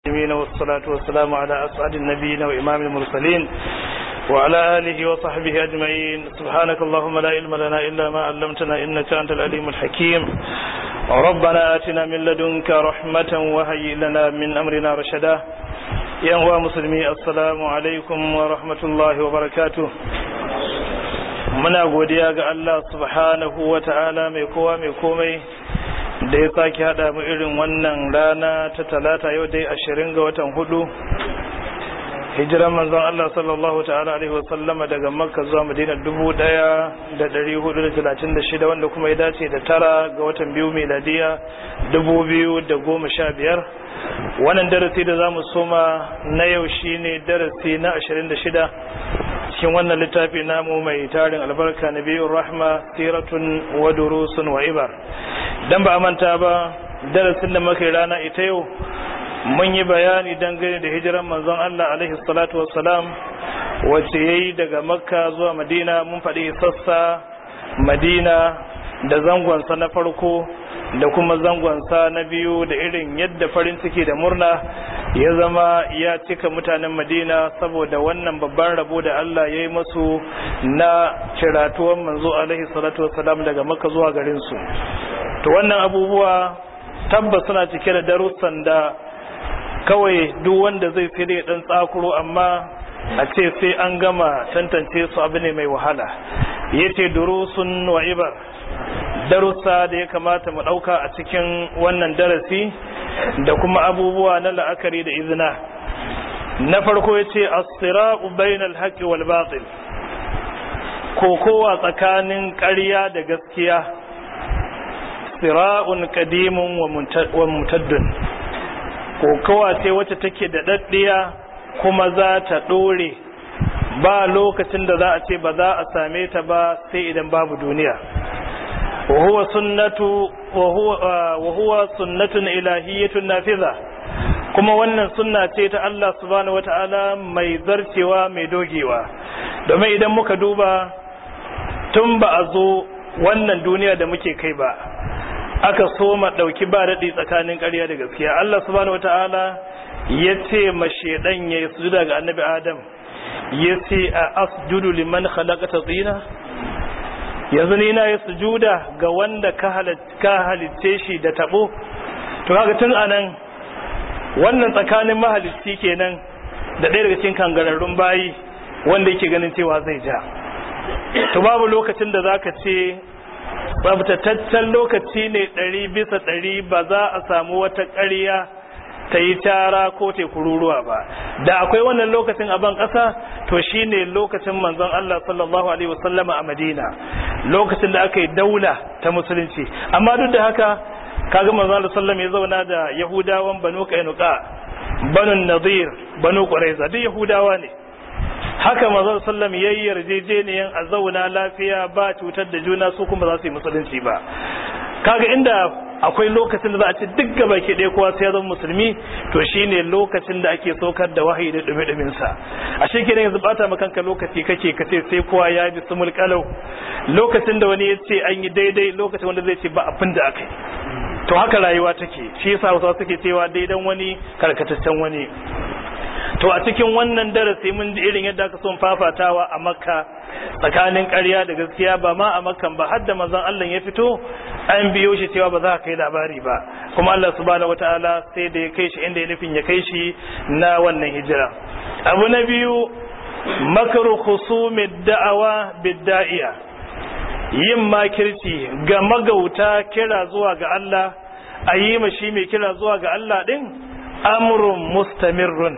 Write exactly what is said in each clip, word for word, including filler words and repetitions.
والصلاة والسلام على أسعد النبيين وإمام المرسلين وعلى آله وصحبه أجمعين. سبحانك اللهم لا علم لنا إلا ما علمتنا إنك أنت العليم الحكيم. ربنا آتنا من لدنك رحمة وهيئ لنا من أمرنا رشدا. يا أيها المسلمين السلام عليكم ورحمة الله وبركاته. muna godiya ga Allah subhanahu wa ta'ala mai kowa mai komai da ya sake hada mu irin wannan rana ta talata yau dai ashirin ga watan hudu hijiran manzon Allah sallallahu ta'ala alaihi wasallama daga Makka zuwa Madina dubu daya da dari hudu da talatin da shida wanda kuma ya dace da tara ga watan biyu miladiya dubu biyu da goma sha biyar. Wannan darasi da zamu soma na yau shine darasi na ashirin da shida cikin wannan littafi namu mai tarin albarka nabiyur rahma siratun wa durusun wa ibar. Dan ba manta ba darasin da muka rana ita yau mun yi bayani dangane da hijiran manzon Allah alaihi salatu wassalam wacce yayi daga Makka zuwa Madina. Mun faɗi sassa Madina da zangonsa na farko da kuma zangonsa na biyu da irin yadda farin ciki da murna ya zama ya cika mutanen Madina saboda wannan babban rabo da Allah ya yi masu na ciratuwan manzo alaihi salatu wassalam daga Makka zuwa garin su. To wannan abubuwa tabbas suna cike da darussan da kawai duk wanda zai sai da dan tsakuro, amma a ce sai an gama tantance su abu ne mai wahala. Yace durusun wa ibar, darussa da ya kamata mu dauka a cikin wannan darasi da kuma abubuwa na la'akari da izina. Na farko yace as-sira'u bainal haqqi wal batil, kokowa tsakanin ƙarya da gaskiya. Sira'un qadimun wa mutaddun, kokowa ce wacce take da daddiya kuma za ta dore, ba lokacin da za a ce ba za a same ta ba sai idan babu duniya. wa huwa sunnatu wa huwa wa huwa sunnatun ilahiyyatun nafiza, kuma wannan sunna ce ta Allah subhanahu wataala mai zarcewa mai dogewa. Domin idan muka duba tun ba a zo wannan duniya da muke kai ba aka so ma dauki ba dadi tsakanin ƙarya da gaskiya. Allah subhanahu wataala yace ma shedan yayi sujuda ga annabi Adam, yace a asjudu liman khalaqata tina, yanzu ni na yi sujuda ga wanda ka halitte shi da tabo. To kaga tun anan wannan tsakanin mahalicci kenan da ɗaya daga cikin kangararrun bayi wanda yake ganin cewa zai ja. To babu lokacin da zaka ce tsabtataccen lokaci ne ɗari bisa ɗari ba za a samu wata ƙarya ta yi tara ko ta kururuwa ba. Da akwai wannan lokacin a ban ƙasa to shine lokacin manzon Allah sallallahu alaihi wasallama a Madina, lokacin da aka yi daula ta musulunci. Amma duk da haka kaga manzon Allah sallallahu ya zauna da Yahudawan Banu Qainuqa, Banu Nadir, Banu Quraiza, duk Yahudawa ne. Haka manzon sallallahu yayi yarjejeniyan a zauna lafiya ba cutar da juna, su kuma za su yi musulunci ba. Kaga inda akwai lokacin da za a ce duk gaba ke ɗaya kowa sai ya zama musulmi, to shine lokacin da ake saukar da wahayi da dumi-dumin sa. A shekenan yanzu bata makanka lokaci kake kace sai kowa ya bi sumul kalau, lokacin da wani ya ce an yi daidai, lokacin wanda zai ce ba abin da aka yi. To haka rayuwa take, shi yasa wasu suke cewa daidan wani karkataccen wani. To a cikin wannan darasi mun ji irin yadda aka son fafatawa a Makka tsakanin ƙarya da gaskiya, ba ma a Makkan ba har da manzon Allah ya fito an biyo shi cewa ba za ka kai labari ba, kuma Allah subhanahu wataala sai da ya kai shi inda ya nufin ya kai shi na wannan hijira. Abu na biyu, makaru khusumid da'awa bidda'iya, yin makirci ga magauta kira zuwa ga Allah, a yi mashi mai kira zuwa ga Allah din amrun mustamirrun,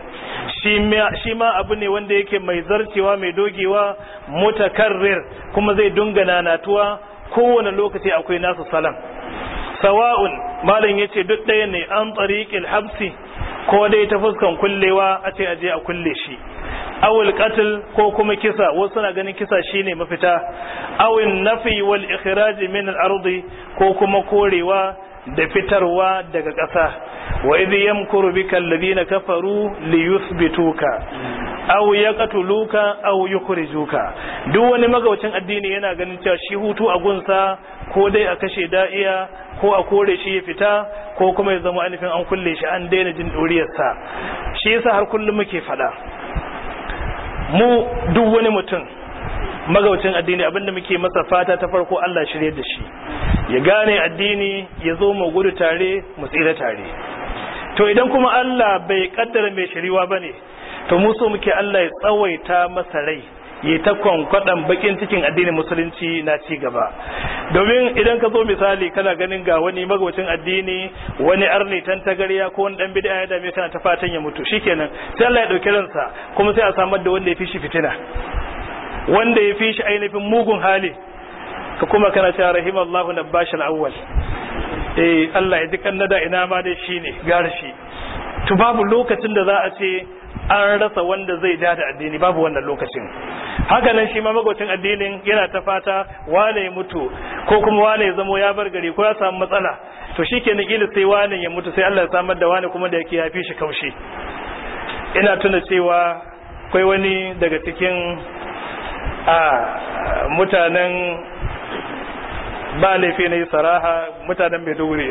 shi ma abu ne wanda yake mai zarcewa mai dogewa, mutakarrir, kuma zai dunga nanatuwa kowane lokaci akwai nasu salam. Sawa'un malam yace duk ɗaya ne, an tariqil habsi, ko dai ta fuskan kullewa a ce aje a kulle shi, awul qatl ko kuma kisa, wasu suna ganin kisa shine mafita, awin nafi wal ikhraj min al-ardi, ko kuma korewa da fitarwa daga ƙasa. Wa idh yamkuru bika alladhina kafaru liyuthbituka, aw yaqtuluka aw yukhrijuka. Duk wani magaucin addini yana ganin cewa shi hutu a gunsa ko dai a kashe da'iya ko a kore shi ya fita ko kuma ya zama alifin an kulle shi an daina jin doriyarsa. Shi yasa har kullum muke fada mu duk wani mutum magaucin addini abinda muke masa fata ta farko Allah shirye da shi ya gane addini ya zo mu gudu tare mu tsira tare. To idan kuma Allah bai kaddara mai shiriwa bane to mu so muke Allah ya tsawaita masa rai ya ta kwankwadan bakin cikin addinin musulunci na ci gaba. Domin idan ka zo misali kana ganin ga wani magaucin addini wani arni tantagariya ko wani dan bid'a ya dame kana ta fatan ya mutu shikenan sai Allah ya dauki ransa kuma sai a samar da wanda ya fi shi fitina wanda ya fi shi ainihin mugun hali ka kuma kana cewa rahimallahu nabashal awwal eh Allah ya ji kannada ina ma dai shine garshi. To babu lokacin da za a ce an rasa wanda zai ja da addini, babu wannan lokacin. Haka nan shi ma magaucin addinin yana ta fata wane ya mutu ko kuma wane ya zamo ya bar gari ko ya samu matsala to shikenan kila sai wane ya mutu sai Allah ya samar da wane kuma da yake yafi shi kaushi. Ina tuna cewa akwai wani daga cikin a mutanen ba laifi ne saraha mutanen Maiduguri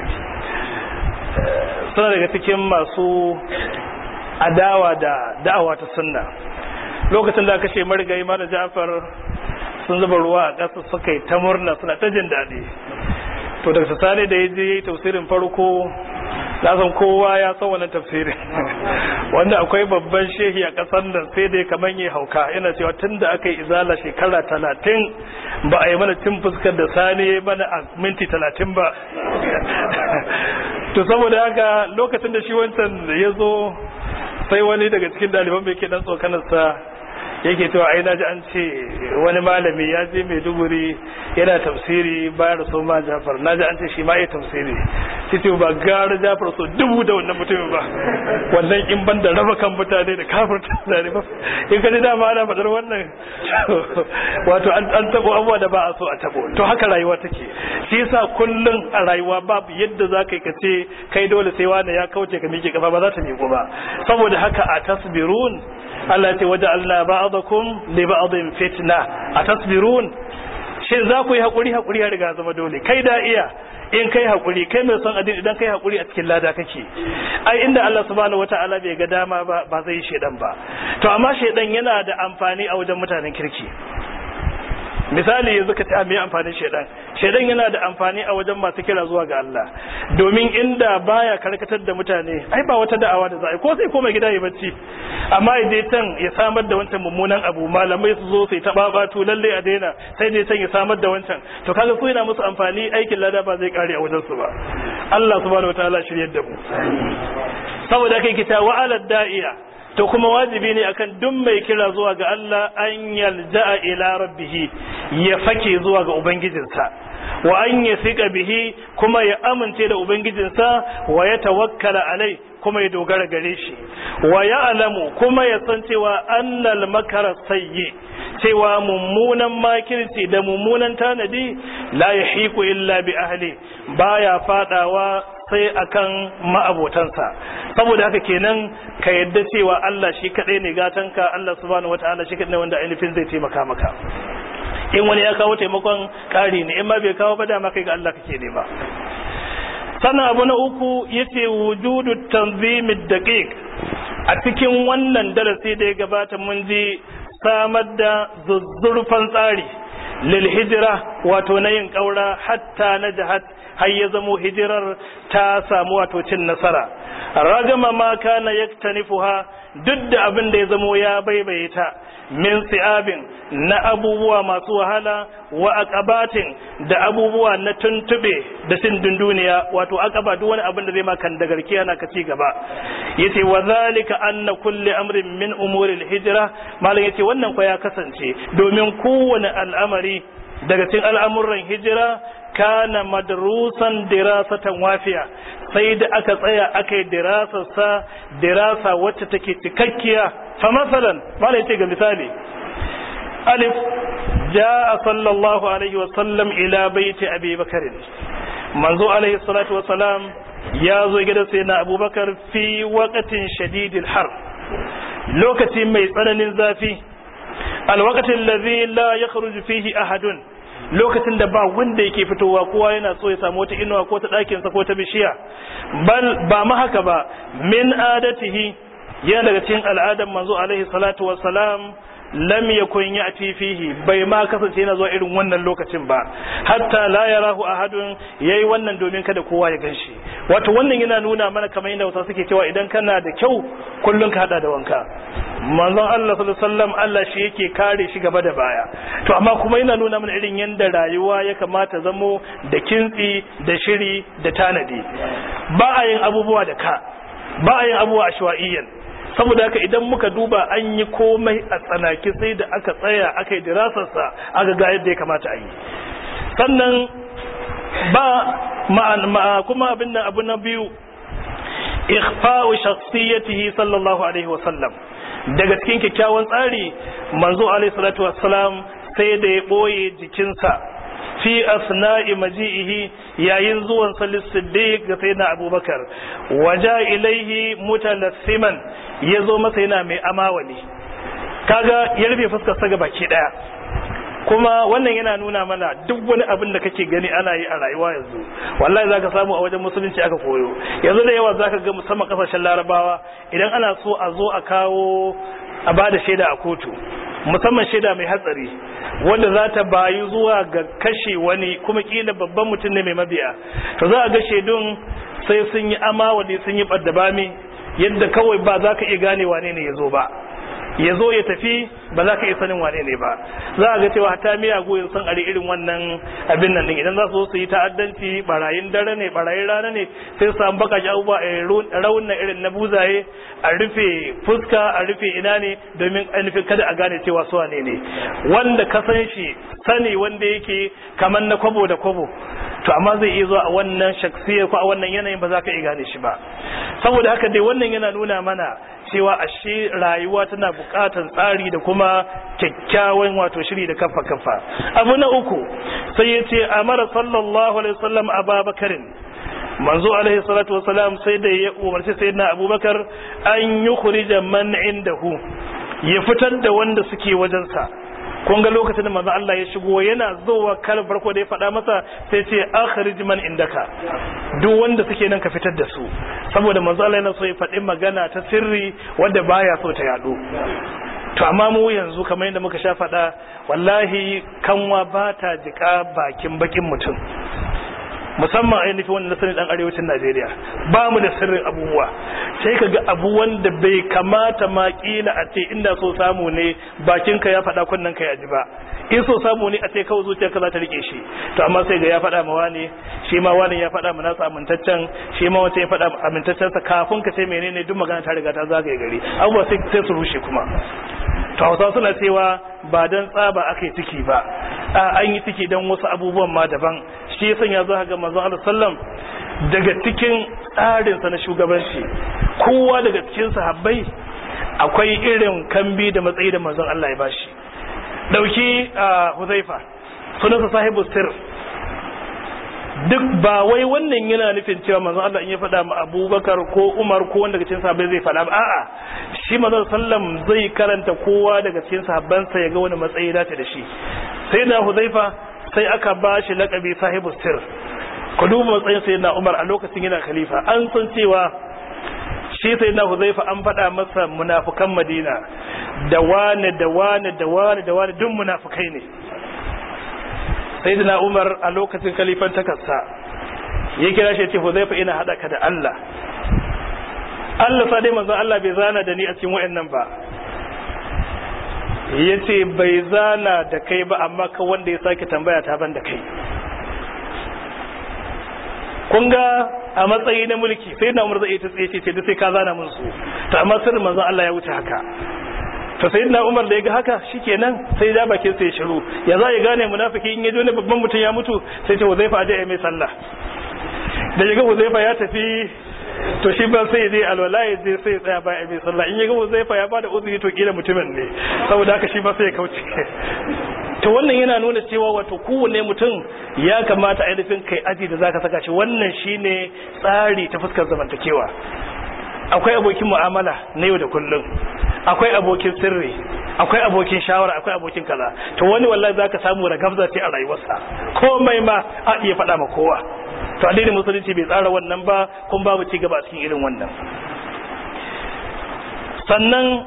suna daga cikin masu adawa da da'awa ta sunna. Lokacin da aka ce marigayi Malam Ja'far sun zuba ruwa a ƙasa suka yi ta murna suna ta jin daɗi. To daga sani da ya je tafsirin farko na san kowa ya san wannan tafsirin wanda akwai babban shehi a ƙasar nan sai dai kaman yi hauka yana cewa tun da aka yi izala shekara talatin ba a yi mana cin fuskar da sani ya mana a minti talatin ba. To saboda haka lokacin da shi wancan ya zo sai wani daga cikin ɗaliban mai ke dan tsokanarsa yake cewa ai naji an ce wani malami ya je Maiduguri yana tafsiri bayan rasul ma Jafar naji an ce shi ma yayi tafsiri sai ce ba gara Jafar so dubu da wannan mutumin ba wannan in ban da raba kan mutane da kafirta zane ba in ka ji dama ana fadar wannan wato an tabo abuwa da ba a so a tabo. To haka rayuwa take shi yasa kullun a rayuwa babu yadda za ka yi kace kai dole sai wani ya kauce ka miƙe kafa ba za ta miƙo ba. Saboda haka a tasbirun Allah ce waje Allah ba'adakum li ba'adin fitna a tasbirun shin za ku yi hakuri hakuri ya riga zama dole kai da iya in kai hakuri kai mai son addini idan kai hakuri a cikin lada kake. Ai inda Allah subhanahu wataala bai ga dama ba ba zai shedan ba. To amma shedan yana da amfani a wajen mutanen kirki. Misali yanzu ka ta mai amfanin shedan shedan yana da amfani a wajen masu kira zuwa ga Allah domin inda baya karkatar da mutane ai ba wata da'awa da za a ko sai koma gida ya bacci amma idan tan ya samar da wancan mummunan abu malamai su zo sai ta babatu lalle a daina sai dai tan ya samar da wancan to kaga ko yana musu amfani aikin lada ba zai kare a wajen su ba. Allah subhanahu wataala shiryar da mu. Saboda kai kita wa alad da'iya to kuma wajibi ne akan duk mai kira zuwa ga Allah an yalja'a ila rabbih ya fake zuwa ga ubangijinsa wa an yasika bihi kuma ya amince da ubangijinsa wa ya tawakkala alai kuma ya dogara gare shi wa ya'lamu kuma ya san cewa annal makara sayyi cewa mummunan makirci da mummunan tanadi la yahiqu illa bi ahli baya fadawa sai akan ma'abotansa. Saboda haka kenan ka yadda cewa Allah shi kadai ne gatanka, Allah subhanahu wataala shi kadai ne wanda ainihin zai taimaka maka. In wani ya kawo taimakon kari ne in ma bai kawo ba dama kai ga Allah kake nema. Sannan abu na uku yace wujudu tanzimid daqiq. A cikin wannan darasi da ya gabata mun ji samar da zuzzurfan tsari lil hijra wato na yin kaura hatta na jihad har ya zamo hijirar ta samu wato cin nasara ragama ma kana yaktanifuha duk da abin da ya zamo ya baibaye ta min si'abin na abubuwa masu wahala wa aqabatin da abubuwa na tuntube da sin dunduniya wato aqaba duk wani abin da zai maka da garkiya na ka ci gaba yace wa zalika anna kulli amrin min umuri al-hijra malan yace wannan ko ya kasance domin kowane al'amari daga cikin al'amuran hijira kana madrusan dirasatan wafiya sai da aka tsaya aka yi dirasarsa dirasa wacce take cikakkiya fa masalan malai ce ga misali alif jaa sallallahu alaihi wasallam ila baiti abi bakr manzo alaihi salatu wasalam ya zo gidan sayyidina abubakar fi waqtin shadidil har lokaci mai tsananin zafi alwaqtin ladhi la yakhruju fihi ahadun lokacin da ba wanda yake fitowa kowa yana so ya samu wata inuwa ko ta dakin sa ko ta bishiya bal ba ma haka ba min adatihi yana daga cikin al'adar manzo alaihi salatu wassalam lam yakun ya'ti fihi bai ma kasance yana zuwa irin wannan lokacin ba hatta la yarahu ahadun yayi wannan domin kada kowa ya ganshi wato wannan yana nuna mana kamar yadda wasu suke cewa idan kana da kyau kullun ka hada da wanka manzon Allah sallallahu alaihi wasallam Allah shi yake kare shi gaba da baya to amma kuma yana nuna mana irin yanda rayuwa ya kamata zamo da kintsi da shiri da tanadi ba a yin abubuwa da ka ba a yin abubuwa ashwaiyan saboda haka idan muka duba an yi komai a tsanaki sai da aka tsaya aka yi dirasarsa aka ga yadda ya kamata a yi sannan ba kuma abin nan abu na biyu ikhfa'u shakhsiyatihi sallallahu alaihi wa sallam daga cikin kyakkyawan tsari manzo alaihi salatu wassalam sai da ya boye jikinsa fi asna'i maji'ihi yayin zuwan salis siddiq ga sayyidina abubakar waja ilaihi mutalassiman yazo masa yana mai amawali kaga ya rufe fuskar sa baki daya kuma wannan yana nuna mana duk wani abin da kake gani ana yi a rayuwa yanzu wallahi zaka samu a wajen musulunci aka koyo yanzu da yawa zaka ga musamman kasashen larabawa idan ana so a zo a kawo a bada shaida a kotu musamman shaida mai hatsari wanda za ta bayu zuwa ga kashe wani kuma kila babban mutum ne mai mabiya to za a ga shaidun sai sun yi amawali sun yi baddabami yadda kawai ba za ka iya gane wane ne ya zo ba ya zo ya tafi ba za ka iya sanin wane ne ba za a ga cewa hata miyagu yin san ari irin wannan abin nan din idan za su su yi ta'addanci barayin dare ne barayin rana ne sai su samu bakaji abubuwa a rauna irin na buzaye a rufe fuska a rufe ina ne domin ainihin kada a gane cewa su wane ne wanda ka san shi sani wanda yake kamar na kwabo da kwabo to amma zai iya zuwa a wannan shaksiyar ko a wannan yanayin ba za ka iya gane shi ba saboda haka dai wannan yana nuna mana cewa ashe rayuwa tana buƙatar tsari da kuma kyakkyawan wato shiri da kafa kafa abu na uku sai ya ce amara sallallahu alaihi wasallam ababakarin manzo alaihi salatu wasalam sai da ya umarci sayyidina abubakar an yukhrija man indahu ya fitar da wanda suke wajensa kun ga lokacin da manzo Allah ya shigo yana zuwa kal farko da ya faɗa masa sai ce akhrij man indaka duk wanda suke nan ka fitar da su saboda manzo Allah yana so ya faɗi magana ta sirri wanda baya so ta yado to amma mu yanzu kamar yadda muka sha faɗa wallahi kanwa ba ta jika bakin bakin mutum musamman ainihin wanda na sani dan arewacin Najeriya ba mu da sirrin abubuwa sai ka ga abu wanda bai kamata ma kila a ce inda so samu ne bakinka ya faɗa kunnen ka ya ji ba in so samu ne a ce kawai zuciyarka za ta rike shi to amma sai ga ya faɗa ma wani shi ma wani ya faɗa ma nasa amintaccen shi ma wata ya faɗa amintaccen sa kafin ka ce menene duk magana ta riga ta zagaye gari abubuwa sai sai su rushe kuma to Hausa suna cewa ba dan tsaba aka yi ciki ba a an yi ciki dan wasu abubuwan ma daban shi yasan ya zo ga manzon Allah sallam daga cikin tsarin sa na shugabanci kowa daga cikin sahabbai akwai irin kambi da matsayi da manzon Allah ya bashi dauki Huzaifa sunansa sahibu sirr duk ba wai wannan yana nufin cewa manzon Allah in ya faɗa ma Abubakar ko Umar ko wanda daga cikin sahabbai zai faɗa ba a'a shi manzon sallam zai karanta kowa daga cikin sahabbansa ya ga wani matsayi dace da shi sai da Huzaifa sai aka ba shi laƙabi sahibu sir ku duba matsayin sayyidina Umar a lokacin yana khalifa an san cewa shi sayyidina Huzaifa an faɗa masa munafikan Madina da wani da wani da wani da wani duk munafikai ne sayyidina Umar a lokacin khalifan takarsa ya kira shi ce Huzaifa ina hada ka da Allah Allah sa dai manzo Allah bai zana da ni a cikin wayannan ba yace bai zana da kai ba amma ka wanda ya sake tambaya ta ban da kai kun ga a matsayi na mulki sai na Umar zai ta tsaye ce sai ka zana mun su to amma sirrin manzo Allah ya wuce haka to sai na Umar da ya ga haka shikenan sai da bakin sai shiru ya za ya gane munafiki in ya zo ne babban mutum ya mutu sai ce Huzaifa aje mai sallah da ya ga Huzaifa ya tafi to shi ba sai dai alwala ya je sai tsaya bayan mai sallah in ya ga Huzaifa ya bada uzuri to kila mutumin ne saboda haka shi ba sai ya kauce to wannan yana nuna cewa wato kowanne mutum ya kamata a ainihin kai aji da zaka saka shi wannan shine tsari ta fuskar zamantakewa akwai abokin mu'amala na yau da kullum akwai abokin sirri, akwai abokin shawara, akwai abokin kaza. To wani wallahi zaka samu ragabza ce a rayuwarsa, komai ma a iya faɗa ma kowa. To addinin musulunci bai tsara wannan ba, kun babu ci gaba a cikin irin wannan. Sannan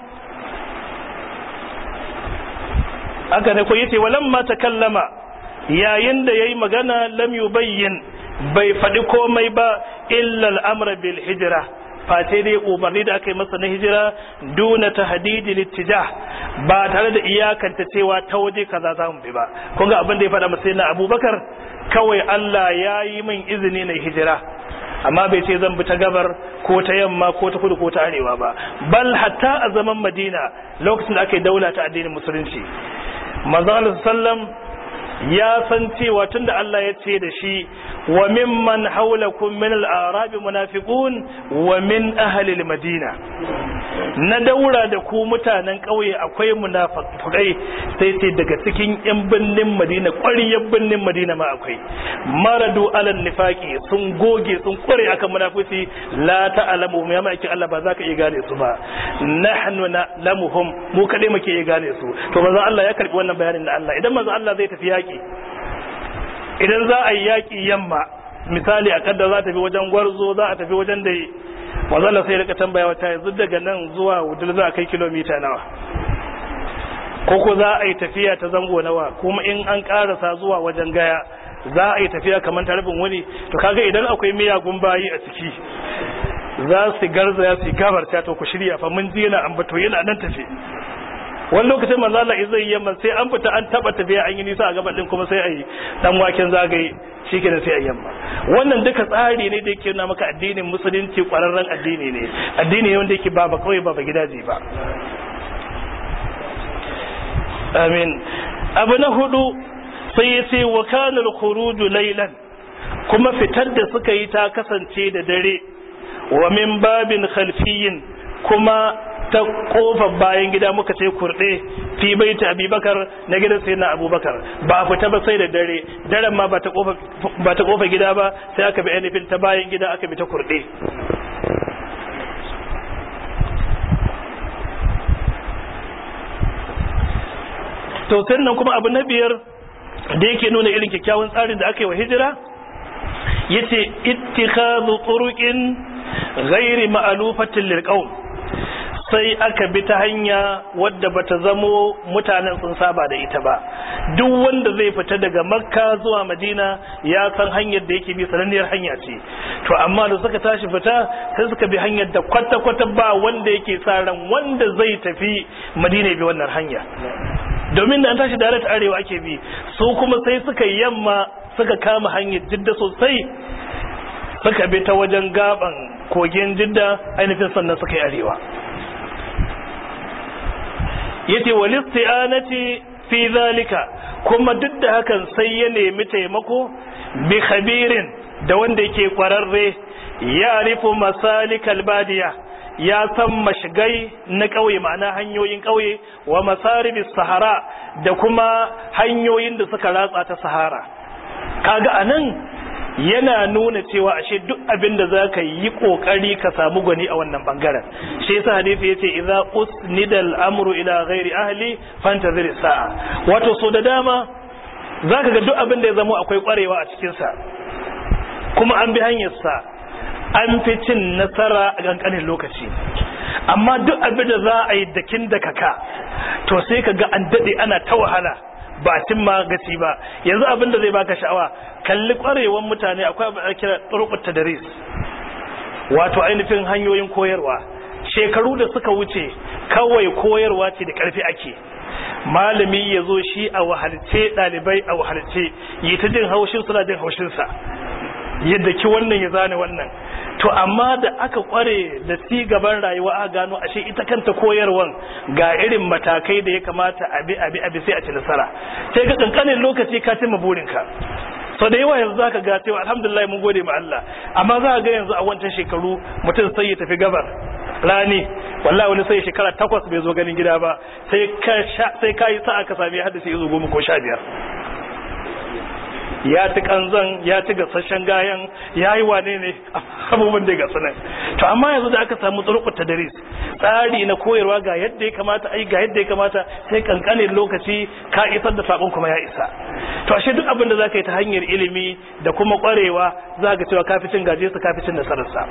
aka ne ko yace walamma takallama, yayin da yayi magana lam yubayyin, bai faɗi komai ba illa al'amra bil hijra, face dai umarni da aka yi masa na hijira duna tahdidi littijah, ba tare da iyakanta cewa ta waje kaza za mu bi ba. kun ga abin da ya faɗa masa na Abubakar, kawai Allah ya yi min izini na hijira, amma bai ce zan bi ta gabar ko ta yamma ko ta kudu ko ta arewa ba. Bal hatta a zaman Madina lokacin da aka yi daula ta addinin musulunci, manzo Allah sallam ya san cewa tunda Allah ya ce da shi wa mimman haulakum min al-a'rab munafiqun wa min ahli al-madina, na daura da ku mutanen kauye akwai munafikai, sai ce daga cikin yan binnin Madina, ƙwariyar binnin Madina ma akwai. Maradu ala nifaqi, sun goge sun kware akan munafiki, la ta'lamu ya ma Allah ba za ka iya gane su ba, nahnu na'lamuhum, mu kade muke iya gane su. To manzo Allah ya karbi wannan bayanin da Allah. Idan manzo Allah zai tafi yaki, idan za a yi yaƙi yamma, misali a kadda za ta fi wajen gwarzo, za a tafi wajen da mazala sai rika tambaya wata yanzu daga nan zuwa wudul za a kai kilomita nawa, ko ko za a yi tafiya ta zango nawa, kuma in an karasa zuwa wajen gaya za a yi tafiya kamar tarbin wani. To kaga idan akwai miyagun bayi a ciki za su garzaya su gabarta, to ku shirya fa mun ji yana ambato yana nan tafi. Wani lokacin manzo Allah zai yi yamma, sai an fita an taba tafiya an yi nisa a gaban din, kuma sai ayi dan waken zagaye shikenan sai a yamma. Wannan duka tsari ne da yake nuna maka addinin musulunci kwararren addini ne, addini ne wanda yake ba ba kawai ba ba gidaje ba. Amin. Abu na hudu sai ya ce wa kana al-khuruj laylan, kuma fitar da suka yi ta kasance da dare, wa min babin khalfiyyin, kuma ta kofar bayan gida muka ce kurde fi baiti Abubakar, na gidan sai na Abubakar, ba fita ba sai da dare, daren ma ba ta kofa ba ta kofa gida ba, sai aka bi ainihin ta bayan gida, aka bi ta kurde. To sannan kuma abu na biyar da yake nuna irin kyakkyawan tsarin da aka yi wa hijira, yace ittikhadhu turuqin ghairi ma'lufatin lil qawm, sai aka bi ta hanya wadda bata zamo mutanen sun saba da ita ba. Duk wanda zai fita daga Makka zuwa Madina ya san hanyar da yake bi, sananniyar hanya ce. To amma da suka tashi fita sai suka bi hanyar da kwata-kwata ba wanda yake sa ran wanda zai tafi Madina bi wannan hanya, domin da an tashi direct arewa ake bi, su kuma sai suka yamma suka kama hanyar Jidda sosai, suka bi ta wajen gaban kogin Jidda ainihin, sannan suka yi arewa. Yace wal isti'anati fi zalika, kuma duk da hakan sai ya nemi taimako bi khabirin, da wanda yake kwararre, ya rifu masalikal badiya, ya san mashigai na kauye, ma'ana hanyoyin kauye, wa masaribis sahara, da kuma hanyoyin da suka ratsa ta sahara. Kaga anan yana nuna cewa ashe duk abin da za ka yi kokari ka samu gwani a wannan bangaren. Shi yasa hadisi yace idza usnidal amru ila ghairi ahli fantazir sa'a. Wato so da dama zaka ga duk abin da ya zama akwai kwarewa a cikin sa, kuma an bi hanyar sa, an fi cin nasara a kankanin lokaci. Amma duk abin da za a yi dakin da kaka, to sai ka ga an dade ana ta wahala ba cin ma gaci ba. Yanzu abin da zai baka sha'awa, kalli kwarewan mutane, akwai abin da kira turuqut tadris, wato ainihin hanyoyin koyarwa. Shekaru da suka wuce kawai koyarwa ce da karfi ake, malami ya zo shi a wahalce, dalibai a wahalce, yi ta jin haushin suna jin haushin sa, yadda ki wannan ya zane wannan. To amma da aka kware da ci gaban rayuwa a gano ashe ita kanta koyarwan ga irin matakai da ya kamata abi abi abi sai a ci nasara, sai ga kankanin lokaci ka cimma burinka. So da yawa yanzu zaka ga cewa alhamdulillah mun gode ma Allah, amma za ka ga yanzu a wancan shekaru mutum sai ya tafi gabar rani, wallahi wani sai shekara takwas bai zo ganin gida ba, sai ka sai kai sa'a ka sami hadisi yazo goma ko sha biyar. Ya ci kanzan, ya ci gasasshen gayan, ya yi wane ne abubuwan da gasa nan. To amma yanzu da aka samu tsurukuta tadris, tsari na koyarwa ga yadda ya kamata ai ga yadda ya kamata sai kankanin lokaci ka isar da sakon kuma ya isa. To ashe duk abin da zaka yi ta hanyar ilimi da kuma kwarewa za ga cewa kaficin gaje su kaficin nasararsa.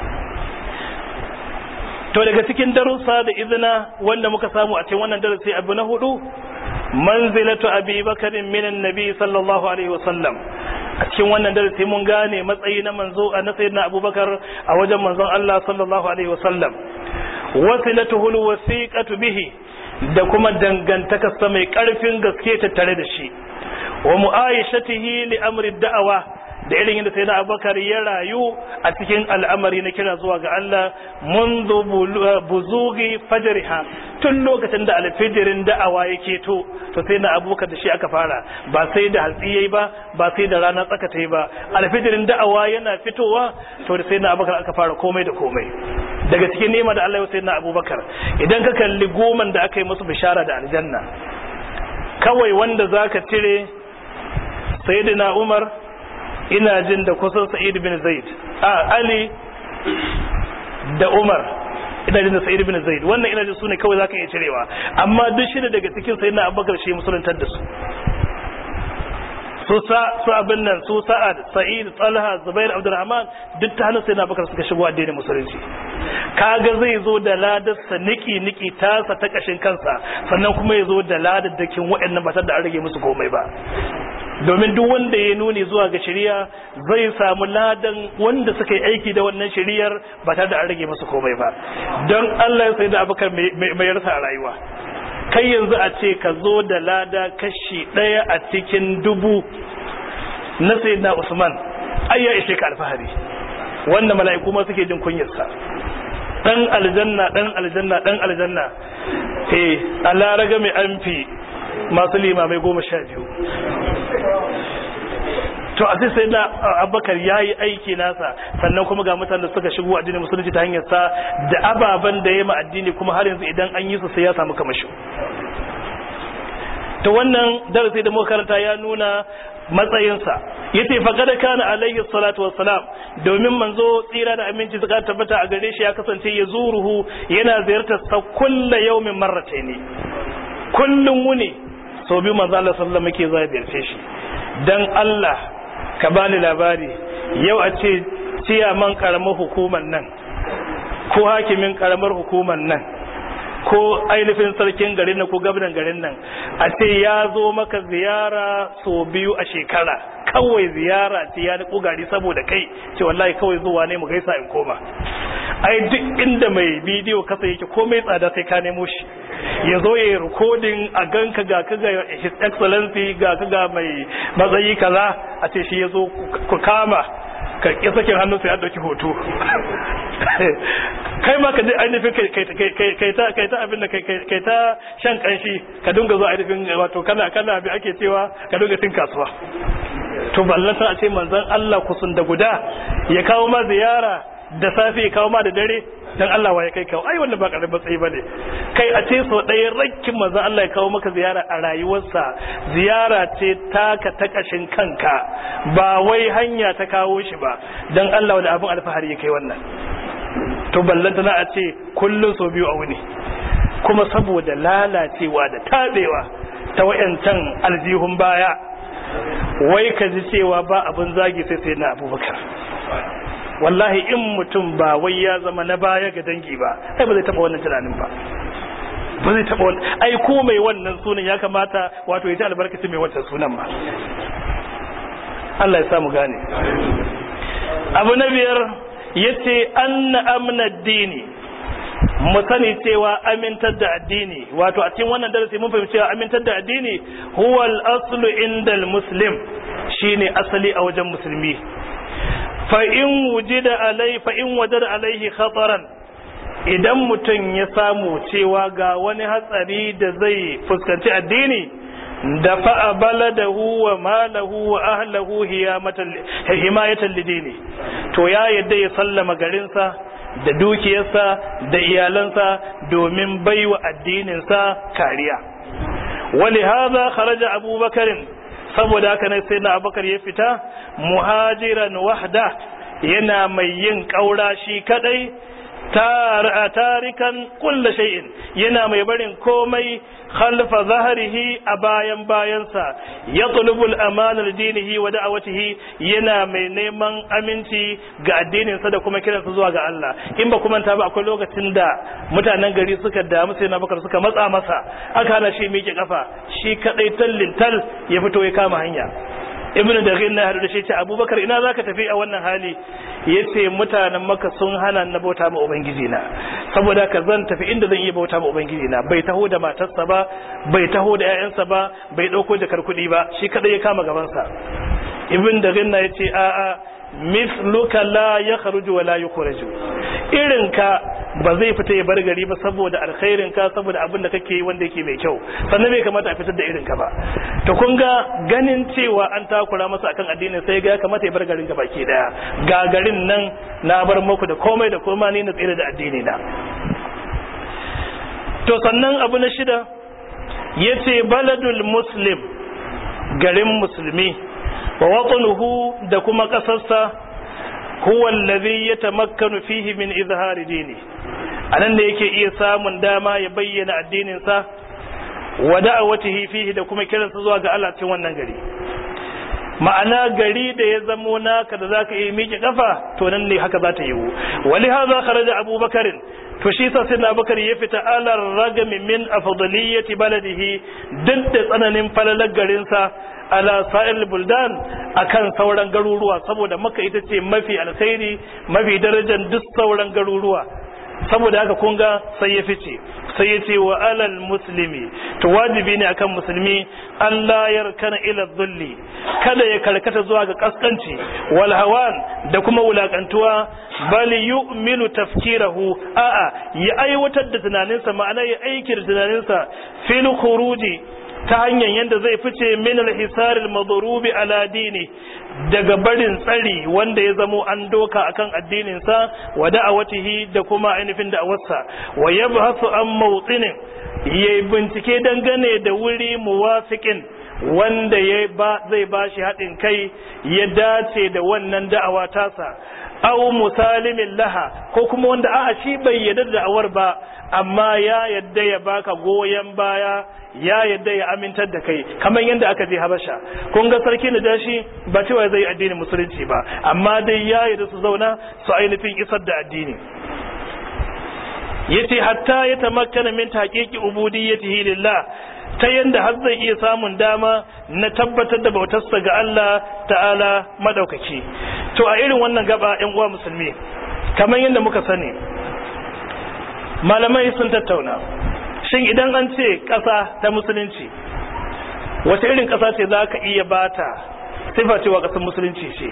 To daga cikin darussa da izina wanda muka samu a cikin wannan darasi abu na hudu manzilatu abi bakarin minan nabi sallallahu alaihi wasallam. A cikin wannan darasi mun gane matsayi na manzo a na sayyidina abubakar a wajen manzon Allah sallallahu alaihi wasallam. Wasilatuhu alwasiqatu bihi da kuma dangantakarsa mai karfin gaske tattare da shi. Wa mu'ayishatihi li amri da'awa da irin yadda sai na abubakar ya rayu a cikin al'amari na kira zuwa ga Allah mundu buzugi fajriha tun lokacin da alfijirin da'awa yake to to sai na abubakar da shi aka fara ba sai da hatsi yayi ba ba sai da rana tsaka ta yi ba alfijirin da'awa yana fitowa to da sai na abubakar aka fara komai da komai. Daga cikin nema da Allah ya sai na abubakar idan ka kalli goman da aka yi musu bishara da aljanna kawai wanda zaka cire sayyidina Umar ina jin da kusan Sa'id bin Zaid a Ali da Umar ina jin da Sa'id bin Zaid wannan ina jin sune kawai zaka iya cirewa amma duk shida daga cikin sayyidina Abubakar shi musuluntar da su su sa su abin nan su Sa'ad Sa'id Talha Zubair Abdurrahman duk ta hannun sayyidina Abubakar suka shigo addinin musulunci. Kaga zai zo da ladarsa niki niki tasa ta kashin kansa sannan kuma ya zo da ladaddakin waɗannan ba tare da an rage musu komai ba. Domin duk wanda ya nuni zuwa ga shari'a zai samu ladan wanda suka yi aiki da wannan shari'ar ba tare da an rage musu komai ba. Don Allah ya sai da abubakar mai rasa a rayuwa. Kai yanzu a ce ka zo da lada kashi ɗaya a cikin dubu na sayyidina Usman ai ya ishe ka alfahari wanda mala'iku ma suke jin kunyarsa. Dan aljanna dan aljanna dan aljanna eh Allah raga mai amfi masu limamai goma sha biyu. To a sai na abubakar ya yi aiki nasa sannan kuma ga mutanen da suka shigo addinin musulunci ta hanyar sa da ababen da ya ma addini kuma har yanzu idan an yi su sai ya samu kamashi. To wannan darasi da muka karanta ya nuna matsayinsa yace faqad kana alayhi salatu wassalam domin manzo tsira da aminci suka tabbata a gare shi ya kasance ya zuruhu yana ziyartar sa kullu yawmin marratayn kullun wuni so biyu manzo Allah sallallahu alaihi wasallam yake ziyarce shi. Dan Allah ka bani labari yau a ce ciyaman karamar hukumar nan ko hakimin karamar hukumar nan ko ainihin sarkin garin nan ko gwamnan garin nan a ce ya zo maka ziyara so biyu a shekara kawai ziyara ce ya niko gari saboda kai ce wallahi kawai zuwa ne mu gaisa in koma. Ai duk inda mai bidiyo kasa yake komai tsada sai ka nemo shi ya zo ya yi rikodin a ganka ga ka ga his excellency ga ka ga mai matsayi kaza a ce shi ya zo ku kama ka ƙi sakin hannu sai an ɗauki hoto kai ma ka je ainihin kai ta kai ta abin da kai ta shan kanshi ka dinga zuwa ainihin wato kana kana bi ake cewa ka dinga tin kasuwa. To ballanta a ce manzon Allah kusun da guda ya kawo ma ziyara da safe ya kawo ma da dare dan Allah waye kai kawo ai wannan ba karamin matsayi bane kai a ce so ɗaya rakkin manzon Allah ya kawo maka ziyara a rayuwarsa ziyara ce taka ta kashin kanka ba wai hanya ta kawo shi ba dan Allah wani abin alfahari ya kai wannan. To ballanta na a ce kullun so biyu a wuni kuma saboda lalacewa da tabewa ta wayancan aljihun baya wai ka ji cewa ba abin zagi sai sai na Abubakar. Wallahi in mutum ba wai ya zama na baya ga dangi ba ai ba zai taba wannan tunanin ba ba zai taba wannan ai ko mai wannan sunan ya kamata wato ya ji albarkacin mai wancan sunan ma. Allah ya samu gane. Abu na biyar yace anna amna ad-dini mu sani cewa amintar da addini wato a cikin wannan darasi mun fahimci cewa amintar da addini huwa al-aslu inda al-muslim shine asali a wajen musulmi. fa in wujida alai fa in wajada alaihi khataran idan mutum ya samu cewa ga wani hatsari da zai fuskanci addini da fa'a baladahu wa malahu wa ahlahu himayatan lidini to ya yadda ya sallama garinsa da dukiyarsa da iyalansa domin baiwa addininsa kariya. Wali hadha kharaja abubakarin saboda haka ne sai na abubakar ya fita muhajiran wahda yana mai yin kaura shi kadai tarikan kulla shay'in yana mai barin komai khalfa zahrihi a bayan bayansa yatlubul amana lidinihi wa da'awatihi yana mai neman aminci ga addinin sa da kuma kiransa zuwa ga Allah. In ba kuma ta ba akwai lokacin da mutanen gari suka damu sai na bakar suka matsa masa aka hana shi miƙe kafa shi kadai tallin tal ya fito ya kama hanya. Ibn Daghir na hadu da shi ce Abubakar ina zaka tafi a wannan hali yace mutanen Makka sun hana na bauta ma ubangiji na saboda ka zan tafi inda zan iya bauta ma ubangiji na. Bai taho da matarsa ba, bai taho da ƴaƴansa ba, bai dauko jakar kuɗi ba, shi kadai ya kama gaban sa. Ibn Daghir na yace a a misluka la yakhruju wa la yukhraju, irin ka ba zai fita ya bar gari ba saboda alkhairin ka, saboda abin da kake yi wanda yake mai kyau, sannan bai kamata a fitar da irin ka ba. To kun ga ganin cewa an takura masa akan addinin sai ga ya kamata ya bar garin ka baki daya, ga garin nan na bar muku da komai da komai ni na tsira da addini na. To sannan abu na shida yace baladul muslim, garin musulmi, wa watanuhu da kuma kasarsa huwa alladhi yatamakkanu fihi min izhari dini, anan da yake iya samun dama ya bayyana addinin sa wa da'awatihi fihi da kuma kiransa zuwa ga Allah cikin wannan gari. Ma'ana gari da ya zamo naka da zaka yi miƙe kafa to nan ne haka za ta yiwu. Wali hadha kharaja Abu Bakar, to shi sa sai Abubakar ya fita alar ragami min afdaliyati baladihi, duk da tsananin falalar garin sa ala sa'il buldan akan sauran garuruwa, saboda Makka ita ce mafi alkhairi mafi darajar duk sauran garuruwa. Saboda haka kun ga sai ya fice, sai ya ce wa alal muslimi, to wajibi ne akan musulmi Allah yarkana ila dhulli, kada ya karkata zuwa ga kaskanci wal hawan da kuma wulakantuwa, bal yu'milu tafkirahu, a'a ya aiwatar da tunaninsa, ma'ana ya aiki da tunaninsa fil khuruji, ta hanyar yadda zai fice min al-hisar al-madrubi ala dini, daga barin tsari wanda ya zamo an doka akan addinin sa wa da'awatihi da kuma ainihin da'awarsa, wa yabhasu an mawtinin, yayi bincike dangane da wuri muwafiqin wanda ya ba zai bashi haɗin kai ya dace da wannan da'awa tasa, aw musalimin laha, ko kuma wanda a'a shi bai yarda da da'awar ba amma ya yadda ya baka goyen baya, ya yadda ya amintar da kai, kamar yadda aka je Habasha. Kun ga sarki Najashi ba cewa zai addinin musulunci ba, amma dai ya yadda su zauna su ainihin isar da addini. Yace hatta ya tamakkana min taqiqi ubudiyyatihi lillah, ta yanda har zai iya samun dama na tabbatar da bautarsa ga Allah ta'ala madaukaki. To a irin wannan gaba ƴan uwa musulmi, kamar yadda muka sani malamai sun tattauna, shin idan an ce ƙasa ta musulunci wace irin ƙasa ce za ka iya bata sifa cewa ƙasar musulunci ce?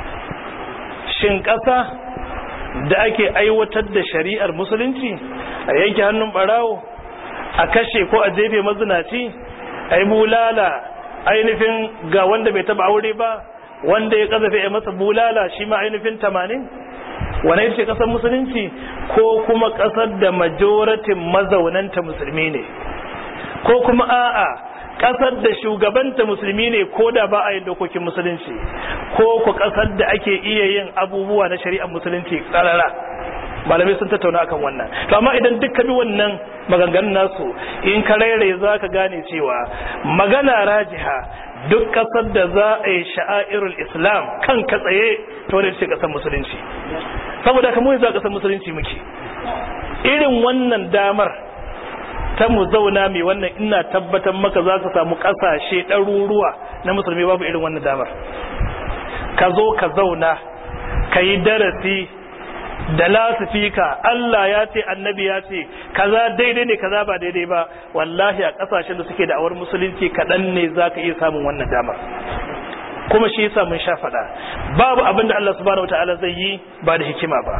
Shin ƙasa da ake aiwatar da shari'ar musulunci, a yanke hannun ɓarawo, a kashe ko a jefe mazinaci, a yi bulala ainihin ga wanda bai taba aure ba, wanda ya kazafe ya masa bulala shi ma ainihin tamanin? Wane ita ce kasar musulunci, ko kuma kasar da majoratin mazaunanta musulmi ne, ko kuma a'a kasar da shugabanta musulmi ne ko da ba a yin dokokin musulunci, ko ku kasar da ake iya yin abubuwa na shari'ar musulunci tsarara? Malamai sun tattauna akan wannan. To amma idan duk ka bi wannan maganganun nasu, in ka rairaye za ka gane cewa magana rajiha, duk kasar da za a yi sha'airul islam kan ka tsaye to ne ce kasar musulunci. Saboda kamar yanzu a kasar musulunci muke, irin wannan damar ta mu zauna mai wannan, ina tabbatar maka za ka samu kasashe ɗaruruwa na musulmi babu irin wannan damar. Ka zo ka zauna ka yi darasi da lasifika, Allah ya ce annabi ya ce kaza daidai ne kaza ba daidai ba, wallahi a kasashen da suke da awar musulunci kaɗan ne za ka iya samun wannan damar. Kuma shi yasa mun sha faɗa, babu abin da Allah subhanahu wataala zai yi ba da hikima ba.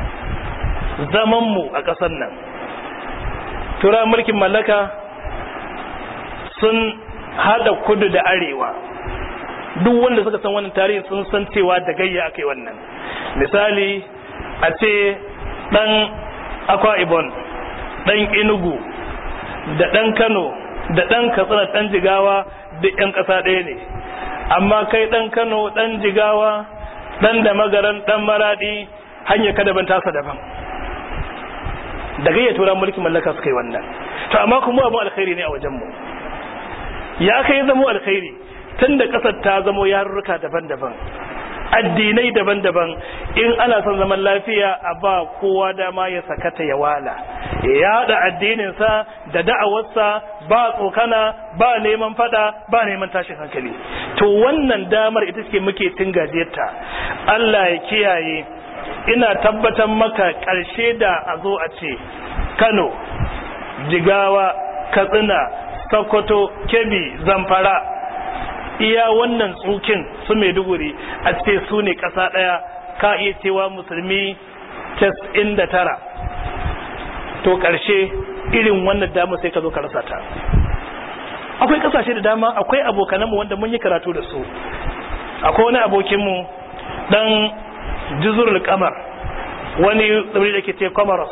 Zaman mu a ƙasar nan, tura mulkin mallaka sun hada kudu da arewa, duk wanda suka san wannan tarihi sun san cewa da gayya akai wannan. Misali a ce ɗan Akwa Ibom, ɗan Enugu da ɗan Kano da ɗan Katsina, ɗan Jigawa duk ƴan ƙasa ɗaya ne, amma kai ɗan Kano, ɗan Jigawa, ɗan da Magaran, ɗan Maradi, hanyar ka daban tasa daban. daga ya tura mulkin mallaka suka yi wannan. To amma kuma abun alkhairi ne a wajen mu, ya kai zamo alkhairi tunda kasar ta zamo yarurruka daban-daban, addinai daban-daban, in ana son zaman lafiya a ba kowa dama ya sakata ya wala, ya haɗa addininsa da da'awarsa, ba tsokana, ba neman fada, ba neman tashin hankali. To wannan damar ita ce muke tun gajiyarta. Allah ya kiyaye, ina tabbatar maka ƙarshe da a zo a ce Kano, Jigawa, Katsina, Sokoto, Kebbi, Zamfara, iya wannan tsukin su Maiduguri a ce su ne ƙasa ɗaya, ka iya cewa musulmi casa'in da tara. To ƙarshe irin wannan dama sai ka zo ka rasa ta. Akwai ƙasashe da dama, akwai abokananmu wanda mun yi karatu da su. Akwai wani abokinmu ɗan Juzurul Qamar, wani tsibiri da ke ce Comoros,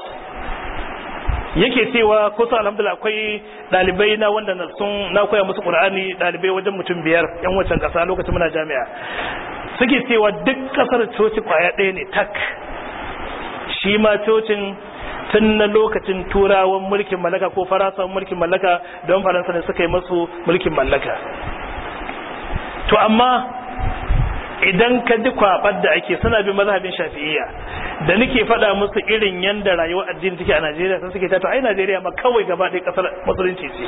yake cewa kusa alhamdulillah akwai dalibai na wanda sun na koya musu Qur'ani, dalibai wajen mutum biyar yan wancan kasa lokacin muna jami'a, suke cewa duk kasar coci kwaya ɗaya ne tak, shi ma cocin tun na lokacin turawan mulkin mallaka ko faransan mulkin mallaka, don faransa ne suka yi masu mulkin mallaka. To amma idan ka ji kwabar da ake suna bin mazhabin Shafi'iyya, da nake faɗa musu irin yanda rayuwar addini take a Najeriya, sai suke ta to ai Najeriya ma kawai gaba ɗaya kasar musulunci ce.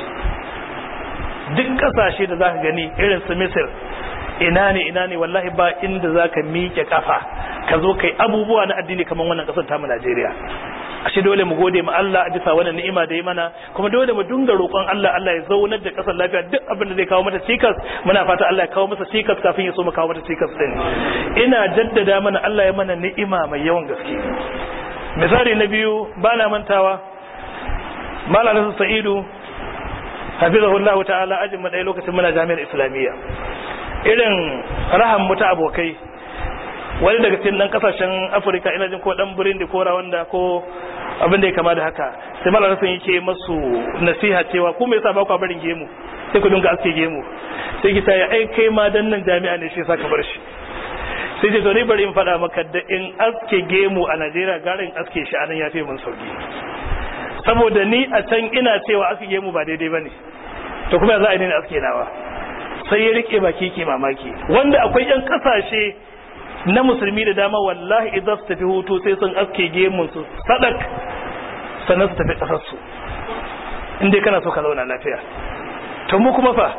Duk kasashe da zaka gani irin su Misir, ina ne ina ne wallahi ba inda zaka miƙe kafa ka zo kai abubuwa na addini kamar wannan kasar ta mu Najeriya. Ashe dole mu gode ma Allah a bisa wannan ni'ima da ya mana, kuma dole mu dinga roƙon Allah Allah ya zaunar da kasar lafiya. Duk abin da zai kawo mata cikas muna fata Allah ya kawo masa cikas kafin ya so mu kawo mata cikas din. Ina jaddada mana Allah ya mana ni'ima mai yawan gaske. Misali na biyu bana mantawa Malam Sa'idu hafizahullahu ta'ala ajin mu dai lokacin muna jami'ar Islamiyya, irin raham mu ta abokai, wani daga cikin dan kasashen Afirka ina jin ko dan Burundi ko Rwanda ko abin da ya kama da haka, sai Malam Hassan yake masu nasiha cewa ku me yasa ba ku barin gemu, sai ku dinga aske gemu, sai ki sai ai kai ma dan nan jami'a ne shi yasa ka bar shi. Sai ce to ne bari in faɗa maka da in aske gemu a Najeriya gara in aske shi anan ya fi mun sauki, saboda ni a can ina cewa aske gemu ba daidai bane, to kuma za a yi ne aske nawa. Sai ya rike baki ke mamaki, wanda akwai yan kasashe na musulmi da dama wallahi idan su tafi hutu sai sun aske gemun su sadak sannan su tafi kasar su, inda kana so ka zauna lafiya. To mu kuma fa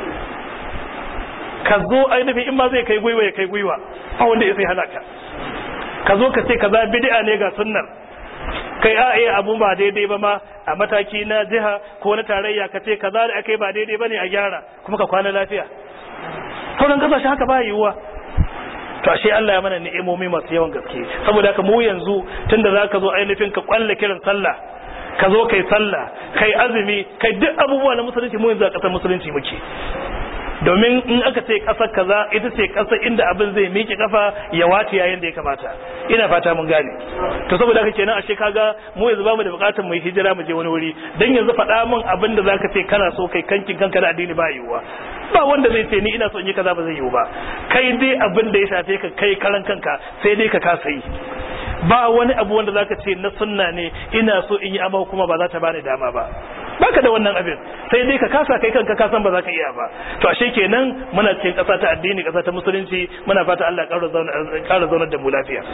ka zo ainihin in ma zai kai gwiwa ya kai gwiwa, a wanda ya sai halaka. Ka zo ka ce kaza bid'a ne ga sunnar, kai a iya abu ba daidai ba ma a mataki na jiha ko na tarayya, ka ce kaza da akai ba daidai bane a gyara, kuma ka kwana lafiya. Sauran kasashe haka ba yiwuwa. To ashe Allah ya mana ni'imomi masu yawan gaske, saboda haka mu yanzu tunda zaka zo ainihin ka kwalle kiran sallah, ka zo kai sallah, kai azumi, kai duk abubuwa na musulunci, mu yanzu a kasar musulunci muke. Domin in aka ce kasar kaza ita ce kasar inda abin zai miƙe kafa ya wace yayin da ya kamata. Ina fata mun gane. To saboda haka kenan ashe kaga mu yanzu bamu da bukatar mu yi hijira mu je wani wuri, dan yanzu faɗa min abin da zaka ce kana so kai kankin kanka da addini ba yiwuwa. Ba wanda zai ce ni ina so in yi kaza ba zai yiwu ba. Kai dai abin da ya shafe ka kai karan kanka sai dai ka kasa yi. Ba wani abu wanda zaka ce na sunna ne ina so in yi amma kuma ba za ta bani dama ba. Baka da wannan abin, sai dai ka kasa kai kanka ka san ba za ka iya ba. To ashe kenan muna cikin ƙasa ta addini, ƙasa ta musulunci, muna fata Allah ya ƙara zaunar da mu lafiya.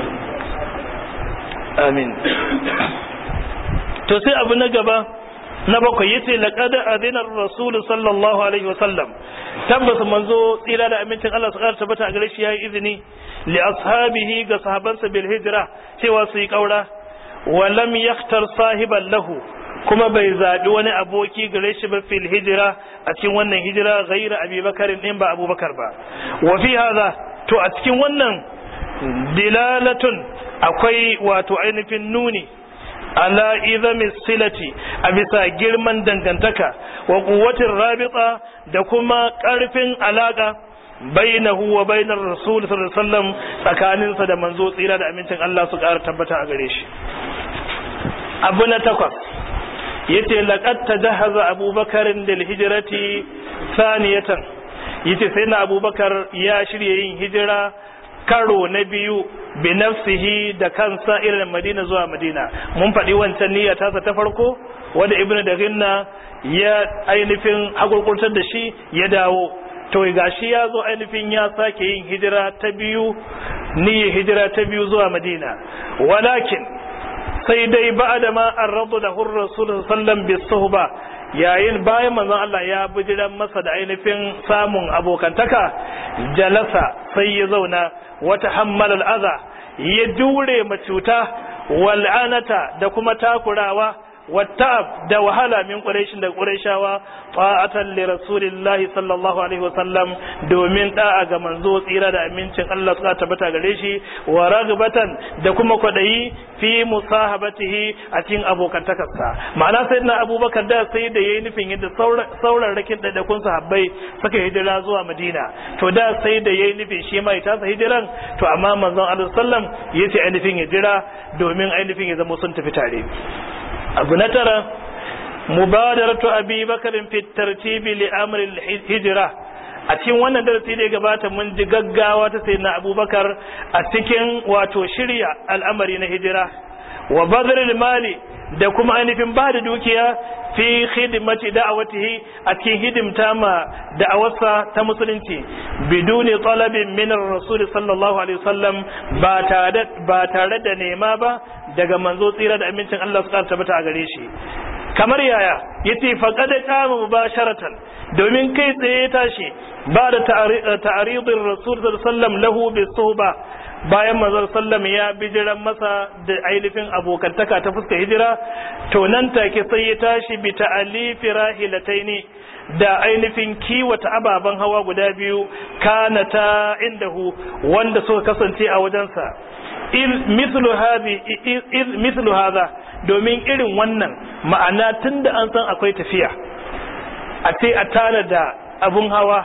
Amin. To sai abu na gaba na bakwai yace laqad adina ar-rasul sallallahu alaihi wasallam, tabbas manzo tsira da amincin Allah su ƙara tabbata a gare shi yayi izini li ashabihi ga sahabansa bil hijra cewa su yi kaura, wa lam yakhtar sahiban lahu, kuma bai zaɓi wani aboki gare shi ba fil hijira a cikin wannan hijira gaira abubakar din ba abubakar ba. Wa fi hada, to a cikin wannan dilalatun akwai wato ainihin nuni ala izami silati, a bisa girman dangantaka, wa quwwatir rabita, da kuma ƙarfin alaka bainahu wa bainar rasul sallallahu alaihi wasallam, tsakaninsa da manzo tsira da amincin Allah su ƙara tabbata a gare shi. Abu na takwas yace laqad tajahaza abubakar lil hijrati thaniyatan, yace sai na abubakar ya shirye yin hijira karo na biyu bi nafsihi da kansa irin Madina zuwa Madina. Mun faɗi wancan niyya ta ta farko wanda Ibn Daghina ya ainihin hakurkurtar da shi ya dawo. To gashi ya zo ainihin ya sake yin hijira ta biyu, niyyar hijira ta biyu zuwa Madina. Walakin sai dai ba'da ma arradu lahu Rasul sallallahu bis suhba, yayin bayan manzon Allah ya bijiran masa da ainihin samun abokantaka, jalasa sai ya zauna wata hammal al'aza, ya jure macuta wal'anata da kuma takurawa والتعب da wahala min quraishin da quraishawa ta'atan li rasulillahi sallallahu alaihi wasallam domin da'a ga manzo tsira da amincin Allah suka tabbata gare shi wa ragbatan da kuma kwadayi fi musahabatihi a cikin abokantakarsa. Ma'ana sayyidina Abubakar da sai da yayi nufin yadda sauran rakin da kun sahabbai suka hijira zuwa Madina, to da sai da yayi nufin shi mai tasa hijiran, to amma manzon Allah sallam yace ainihin hijira domin ainihin ya zama sun tafi tare. abu na tara mubadaratu abi bakarin fi tartibi li amri hijira. A cikin wannan darasi da ya gabata mun ji gaggawa ta sayyidina Abubakar a cikin wato shirya al'amari na hijira wa badrul mali da kuma ainihin ba da dukiya fi khidmati da'awatihi a cikin hidimta ma da'awarsa ta musulunci biduni talabin min ar-rasul sallallahu alaihi wasallam ba tare ba tare da nema ba daga manzo tsira da amincin Allah su karta bata a gare shi. Kamar yaya yace faqad qama mubasharatan, domin kai tsaye tashi ba da ta'aridir rasul sallallahu alaihi wasallam lahu bisuhba, bayan manzon sallam ya bijiran masa da ainihin abokantaka ta fuska hijira, to nan take sai ya tashi bi ta'alifi rahilataini da ainihin kiwata ababen hawa guda biyu kana ta indahu wanda suka kasance a wajensa. iz mithlu hadhi iz mithlu hadha, domin irin wannan ma'ana tunda an san akwai tafiya a ce a tare da abun hawa,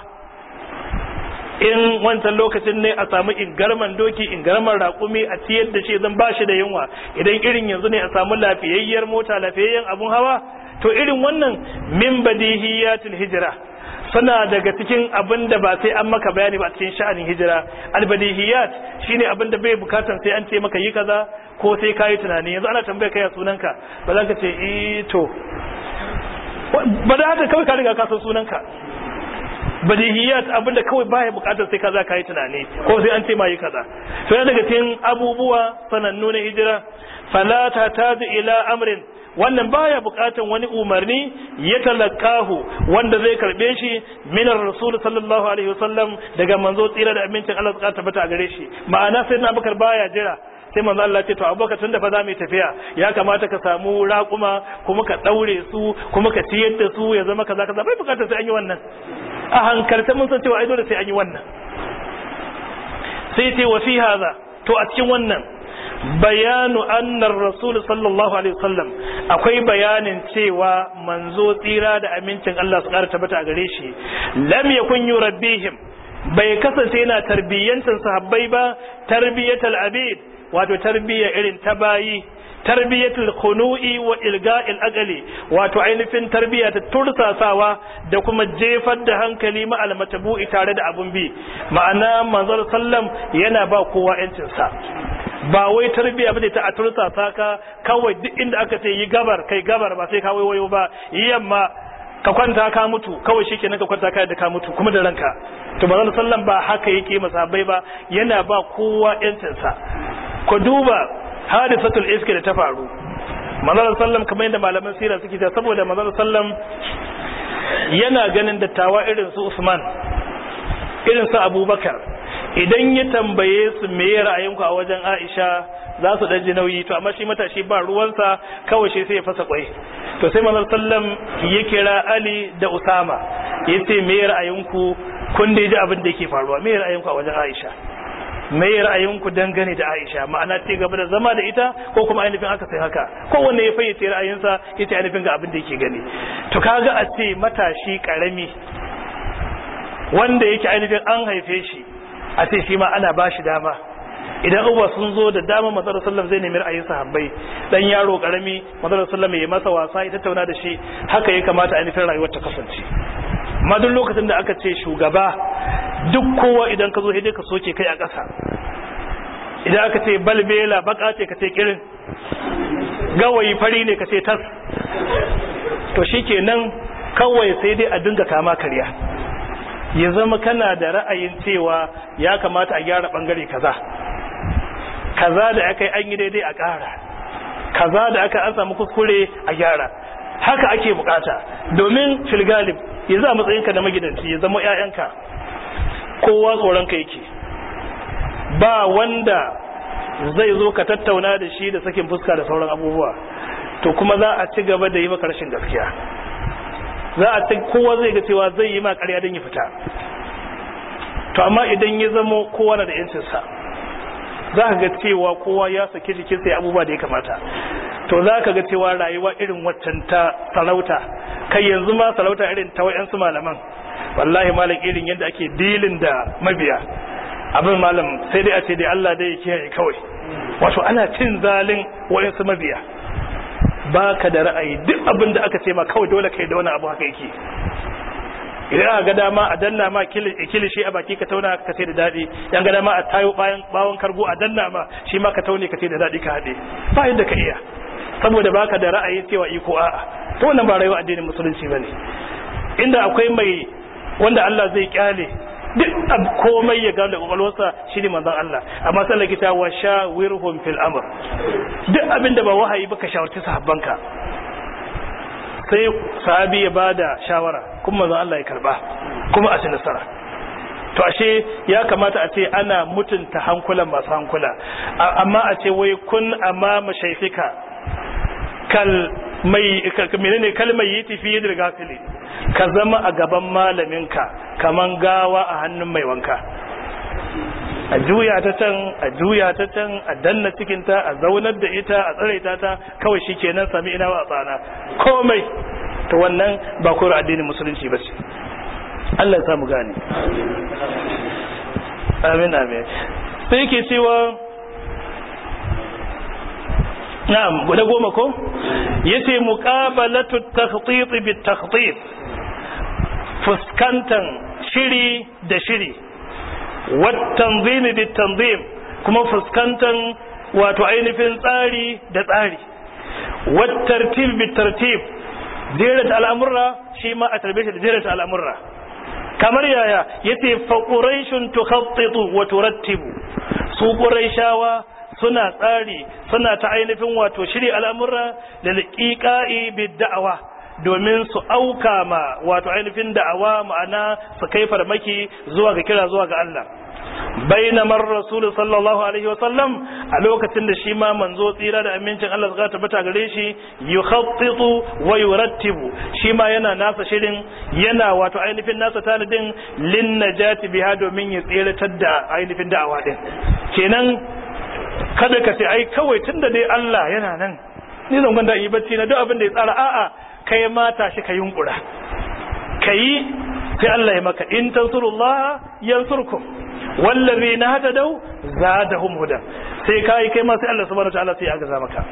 in wancan lokacin ne a samu ingarman doki ingarman raƙumi a ciyar da shi zan bashi da yunwa, idan irin yanzu ne a samu lafiyayyar mota lafiyayyen abun hawa, to irin wannan min badihiyatul hijra suna daga cikin abin da ba sai an maka bayani ba a cikin sha'anin hijira. Albadihiyat shine abin da bai bukatan sai an ce maka yi kaza ko sai kayi tunani. Yanzu ana tambaya kai sunanka, ba za ka ce eh to ba da haka kawai ka riga ka san sunanka. Badihiyat abin da kawai baya bukatar sai kaza kayi tunani ko sai an ce ma yi kaza. To yana daga cikin abubuwa sanannu na hijira. Fala ta tazu ila amrin, wannan baya bukatan wani umarni ya talakahu wanda zai karbe shi minar rasul sallallahu alaihi wasallam daga manzo tsira da amincin Allah suka tabbata a gare shi. Ma'ana sai na Abubakar baya jira sai manzo Allah ce to Abubakar tunda fa za mu tafiya ya kamata ka samu raƙuma kuma ka daure su kuma ka ciyar da su ya zama kaza kaza, bai bukatar sai an yi wannan. A hankalta mun san cewa ai dole sai an yi wannan. Sai ce wa fi hadha, to a cikin wannan bayanu annar rasul sallallahu alaihi wasallam akwai bayanin cewa manzo tsira da amincin Allah su ƙara tabbata a gare shi lam yakun yurabbihim, bai kasance yana tarbiyyantar sahabbai ba tarbiyatul abid, wato tarbiyya irin ta bayi, tarbiyatul khunu'i wa ilga'il aqli, wato ainihin tarbiyya ta tursasawa da kuma jefar da hankali ma almatabu'i tare da abun bi. Ma'ana manzon sallam yana ba kowa yancin sa, ba wai tarbiyya bane ta a tursasa ka kawai duk inda aka ce yi gabar kai gabar ba sai ka wayo ba, yi yamma ka kwanta ka mutu kawai shikenan ka kwanta kai da ka mutu kuma da ranka. To manzon sallam ba haka yake masabai ba, yana ba kowa yancin sa. Ku duba hadisatul iski da ta faru. Manzon sallam kamar yadda malaman sira suke ta, saboda manzon sallam yana ganin dattawa irin su Usman, irin su Abubakar, idan ya tambaye su me ra'ayinku a wajen Aisha za su dan ji nauyi, to amma shi matashi ba ruwansa kawai shi sai ya fasa kwai. To sai manzon sallam ya kira Ali da Usama yace me ra'ayinku, kun dai ji abin da yake faruwa, me ra'ayinku a wajen Aisha, me ra'ayinku dangane da Aisha, ma'ana ce gaba da zama da ita ko kuma ainihin aka sai haka, kowanne ya fayyace ra'ayinsa yace ainihin ga abin da yake gani. To kaga a ce matashi karami wanda yake ainihin an haife shi a ce shi ma ana ba shi dama, idan uba sun zo da dama manzon sallam zai nemi ra'ayin sahabbai, dan yaro karami manzon sallam ya masa wasa ya tattauna da shi, haka ya kamata ainihin rayuwar ta kasance. amma duk lokacin da aka ce shugaba duk kowa idan ka zo sai dai ka soke kai a ƙasa idan aka ce balbela baka ce ka ce kirin, gawayi fari ne ka ce tas. To shikenan kawai sai dai a dinga kama karya, ya zama kana da ra'ayin cewa ya kamata a gyara bangare kaza kaza da aka yi an yi daidai a ƙara, kaza da aka an samu kuskure a gyara. Haka ake bukata, domin filgalib ya za matsayinka na magidanci ya zama 'ya'yanka kowa tsoronka yake, ba wanda zai zo ka tattauna da shi da sakin fuska da sauran abubuwa, to kuma za a ci gaba da yi maka rashin gaskiya, za a ci kowa zai ga cewa zai yi ma ƙarya don ya fita. To amma idan ya zama kowa na da yancinsa, za ka ga cewa kowa ya saki jikinsa ya abubuwa da ya kamata, to za ka ga cewa rayuwa irin waccan ta sarauta, kai yanzu ma sarauta irin ta wayansu malaman, wallahi malam irin yadda ake dilin da mabiya abin malam sai dai a ce dai Allah dai ya kiyaye kawai. Wato ana cin zalin wayansu mabiya, baka da ra'ayi, duk abin da aka ce ma kawai dole kai da wani abu haka yake. Idan aka ga dama a danna ma kilishi a baki ka tauna ka ce da dadi, yan ga dama a tayo bayan bawon kargo a danna ma shi ma ka taune ka ce da dadi ka hade, ba yadda ka iya, saboda baka da ra'ayi cewa iko a'a. To wannan ba rayuwar addinin musulunci bane. Inda akwai mai wanda Allah zai kyale duk komai ya gane kwakwalwarsa shine manzon Allah, amma sallar kita wa shawirhum fil amr, duk abin da ba wahayi ba ka shawarci sahabbanka, sai sahabi ya bada shawara kuma manzon Allah ya karba kuma a ci nasara. To ashe ya kamata a ce ana mutunta hankulan masu hankula, amma a ce wai kun amama shaykhika kal mai menene kalmar yi tafi da gasili, ka zama a gaban malaminka kaman gawa a hannun mai wanka, a juya ta can a juya ta can a danna cikinta a zaunar da ita a tsare ta kawai shikenan sami ina wa tsana komai. To wannan ba koyar addinin musulunci ba ce. Allah ya samu gane. Amin amin. Sai ke cewa na'am guda goma ko yace muqabalatu at-takhtit bit-takhtit, fuskantan shiri da shiri, wat-tanzim bit-tanzim, kuma fuskantan wato ainihin tsari da tsari, wat-tartib bit-tartib, jerata al'amurra shi ma a tarbe shi da jerata al'amurra. Kamar yaya yace fa quraishun tukhattitu wa turattibu, su quraishawa suna tsari suna ta ainihin wato shiri al'amurra da liƙiƙa'i bid-da'awa, domin su auka ma wato ainihin da'awa, ma'ana su kai farmaki zuwa ga kira zuwa ga Allah. bainamar rasul sallallahu alaihi wa sallam, a lokacin da shi ma manzo tsira da amincin Allah zaka tabbata gare shi, yukhattitu wa yurattibu, shi ma yana nasa shirin, yana wato ainihin nasa tanadin lin najati biha, domin ya tsiratar da ainihin da'awa din. Kenan kada ka ce ai kawai tunda dai Allah yana nan ni zan gwanda yi bacci na duk abin da ya tsara, a'a kai ma tashi ka yunkura kai, sai Allah ya maka, in tansurullah yansurkum wallazina hadau zadahum huda, sai kai kai ma sai Allah subhanahu wa ta'ala sai ya gaza maka.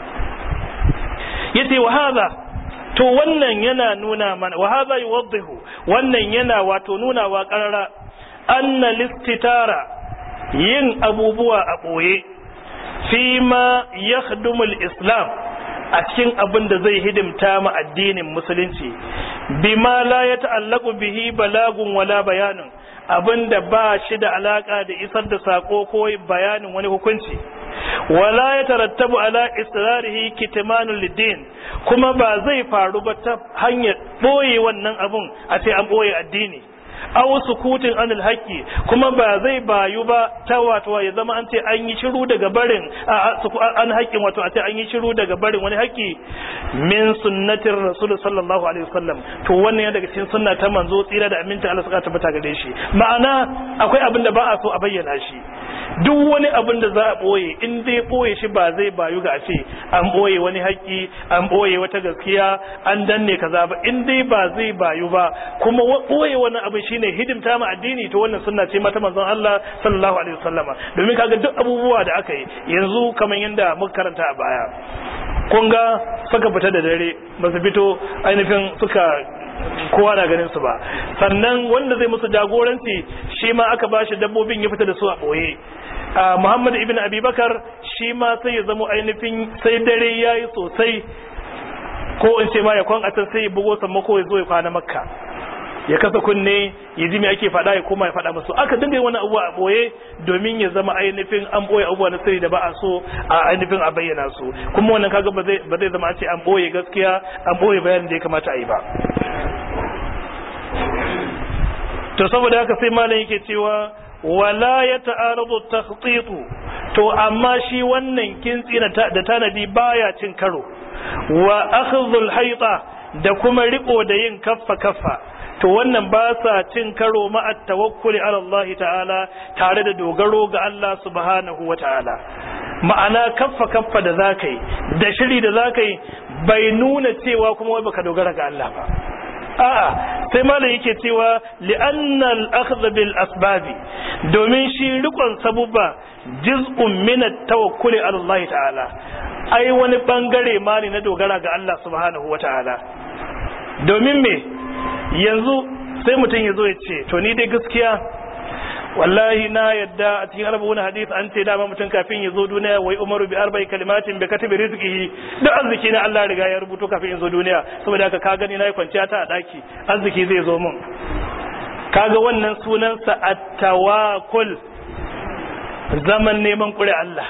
Yace wa hadha, to wannan yana nuna mana, wa hadha yuwaddihu, wannan yana wato nuna wa qarara anna listitara, yin abubuwa a boye, fi ma yakhdumu al-islam, a cikin abin da zai hidimta ma addinin musulunci, bima la ya ta'allaku bihi balagun wala bayanin, abin da ba shi da alaka da isar da sako ko bayanin wani hukunci, wala ya tarattabu ala israrihi kitmanul lidin, kuma ba zai faru ba ta hanyar boye wannan abun a ce an boye addini, aw sukutin anil haqqi, kuma ba zai bayu ba ta wato ya zama an ce an yi shiru daga barin an haƙƙin, wato a ce an yi shiru daga barin wani haƙƙi min sunnatir rasul sallallahu alaihi wasallam. To wannan ya daga cikin sunna ta manzo tsira da aminta Allah suka tabbata gare shi, ma'ana akwai abin da ba a so a bayyana shi, duk wani abin da za a boye, in dai boye shi ba zai bayu ga a ce an boye wani haƙƙi, an boye wata gaskiya, an danne kaza ba, in dai ba zai bayu ba, kuma boye wani abin shine hidimta ma addini, to wannan sunna ce mata manzon Allah sallallahu alaihi wasallama. Domin kaga duk abubuwa da aka yi yanzu kamar yanda muka karanta a baya, kun ga suka fita da dare ba su fito ainihin suka kowa na ganin su ba, sannan wanda zai musu jagoranci shi ma aka bashi dabbobin ya fita da su a boye, Muhammad ibn Abi Bakar shi ma sai ya zama ainihin sai dare yayi sosai ko in ce ma ya kwan a can sai ya bugo sammako ya zo ya kwana Makka ya kasa kunne ya ji me ake faɗa ya koma ya faɗa musu aka dinga wani abuwa a boye domin ya zama ainihin an boye abubuwa na sirri da ba a so a ainihin a bayyana su kuma wannan kaga ba zai ba zai zama a ce an boye gaskiya an boye bayanin da ya kamata a yi ba. To saboda haka sai malam yake cewa wala ya ta'aradu takhtitu to amma shi wannan kintsi da tanadi baya cin karo wa akhdhul hayta da kuma riko da yin kaffa kaffa to wannan ba sa cin karo ma'a tawakkuli ala Allah ta'ala tare da dogaro ga Allah subhanahu wa ta'ala. Ma'ana kaffa kaffa da zakai da shiri da zakai bai nuna cewa kuma wai baka dogara ga Allah ba. A'a sai malam yake cewa li'anna al-akhdh bil asbab domin shi rikon sabubba juz'un min at-tawakkuli ala Allah ta'ala ai wani bangare ma ne na dogara ga Allah subhanahu wa ta'ala. Domin me yanzu sai mutum ya zo ya ce to ni dai gaskiya wallahi na yadda a cikin arba'un hadith an ce dama mutum kafin ya zo duniya wai umaru bi arba'i kalimatin bi katibi rizqihi da arziki na Allah riga ya rubuto kafin ya zo duniya saboda haka ka gani nayi kwanciya ta a daki arziki zai zo mun kaga wannan sunan sa at-tawakkul zaman neman kure Allah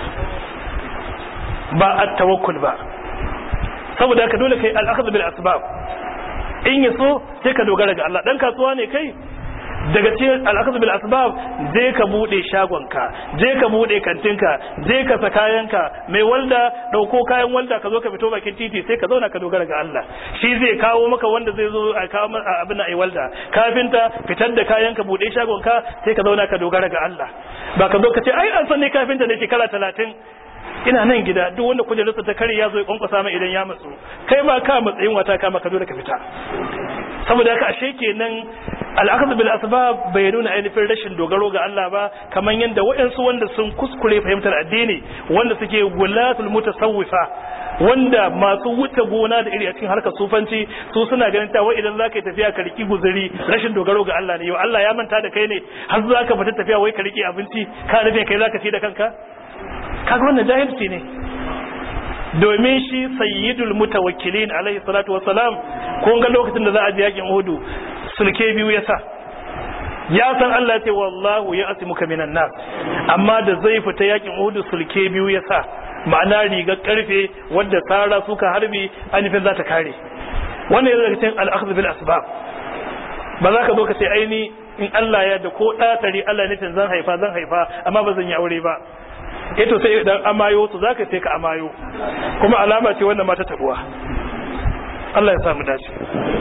ba at-tawakkul ba saboda haka dole kai al-akhdh bil asbab in yaso sai ka dogara ga Allah dan kasuwa ne kai daga cikin al'akaz bil asbab je ka bude shagonka je ka bude kantinka je ka sa kayanka mai walda dauko kayan walda ka zo ka fito bakin titi sai ka zauna ka dogara ga Allah shi zai kawo maka wanda zai zo a kawo abin da ai walda kafinta fitar da kayanka bude shagonka sai ka zauna ka dogara ga Allah ba ka zo ka ce ai an san ne kafinta da shekara talatin ina nan gida duk wanda kujerarsa ta kare ya zo ya kwankwasa mai idan ya matsu kai ma ka matsayin wata kama ka dole ka fita saboda haka ashe kenan al'akhdh bil asbab bai nuna ainihin rashin dogaro ga Allah ba kamar yanda waɗansu wanda sun kuskure fahimtar addini wanda suke gulatul mutasawwifa wanda masu wuce gona da iri a cikin harkar sufanci su suna ganin ta wai idan zaka yi tafiya ka riki guzuri rashin dogaro ga Allah ne yau Allah ya manta da kai ne har zaka fita tafiya wai ka riki abinci ka rufe kai zaka ci da kanka kaga wannan jahilci ne domin shi sayyidul mutawakkilin alaihi salatu wassalam kun ga lokacin da za a je yakin Uhud sulke biyu yasa ya san Allah ya ce wallahu ya asimuka minan nas amma da zai fita yakin Uhud sulke biyu yasa ma'ana rigar karfe wanda tsara suka harbi anifin za ta kare wannan yana daga cikin al-akhdh bil asbab ba za ka zo ka ce aini in Allah ya da ko da tare Allah ne zan haifa zan haifa amma ba zan yi aure ba eto sai idan amayo su zaka sai ka amayo kuma alama ce wannan mata tabuwa Allah ya samu dace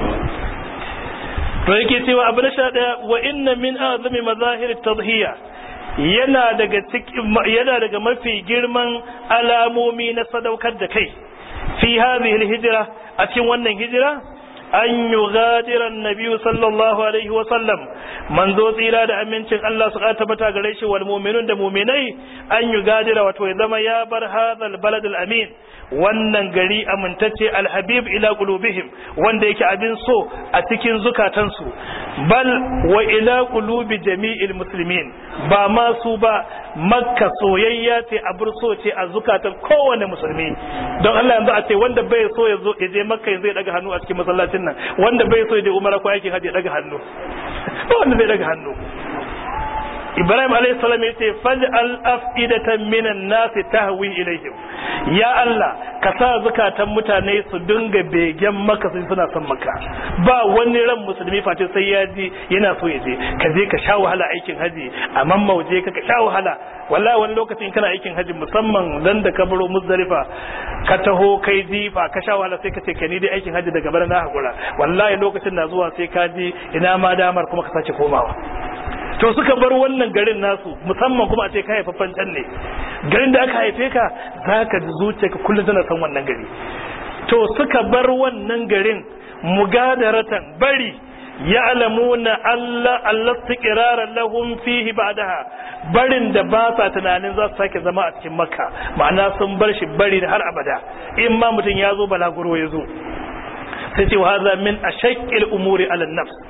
to yake cewa abu na sha daya wa inna min azami mazahir at-tadhiya yana daga cikin yana daga mafi girman alamomi na sadaukar da kai fi hadhihi al-hijra a cikin wannan hijira an yughadira an-nabi sallallahu alaihi wa sallam manzo tsira da amincin Allah su tabbata gare shi wal mu'minun da mu'minai an yughadira wato ya zama ya bar hadal balad al-amin wannan gari amintacce al-habib ila qulubihim wanda yake abin so a cikin zukatansu bal wa ila qulubi jami'il muslimin ba ma su ba makka soyayya ce abur so ce a zukatan kowane musulmi don Allah yanzu a ce wanda bai so ya zo ya je makka zai daga hannu a cikin masallacin nan wanda bai so ya je umara ko yake haji ya daga hannu wanda zai daga hannu Ibrahim alayhi salam yace faj'al afidatan minan nas tahwi ilayhim ya Allah ka sa zakatan mutane su dinga begen maka sai suna son maka ba wani ran musulmi face sai ya ji yana so ya je ka je ka sha wahala aikin haji amma mauje ka ka sha wahala wallahi wani lokacin kana aikin haji musamman dan da ka baro Muzdalifa ka taho kai jifa ka sha wahala sai ka ce ka ni dai aikin haji daga bara na hakura wallahi lokacin na zuwa sai ka ji ina ma damar kuma ka sace komawa to suka bar wannan garin nasu musamman kuma a ce ka haifaffen can ne garin da aka haife ka za ka ji zuciyarka kullum tana san wannan gari to suka bar wannan garin mugadaratan bari ya'lamuna alla alla istiqrara lahum fihi ba'daha barin da ba sa tunanin za su sake zama a cikin makka ma'ana sun bar shi bari da har abada in ma mutum ya zo balaguro ya zo sai ce wa hadha min ashaqqil umuri ala nafs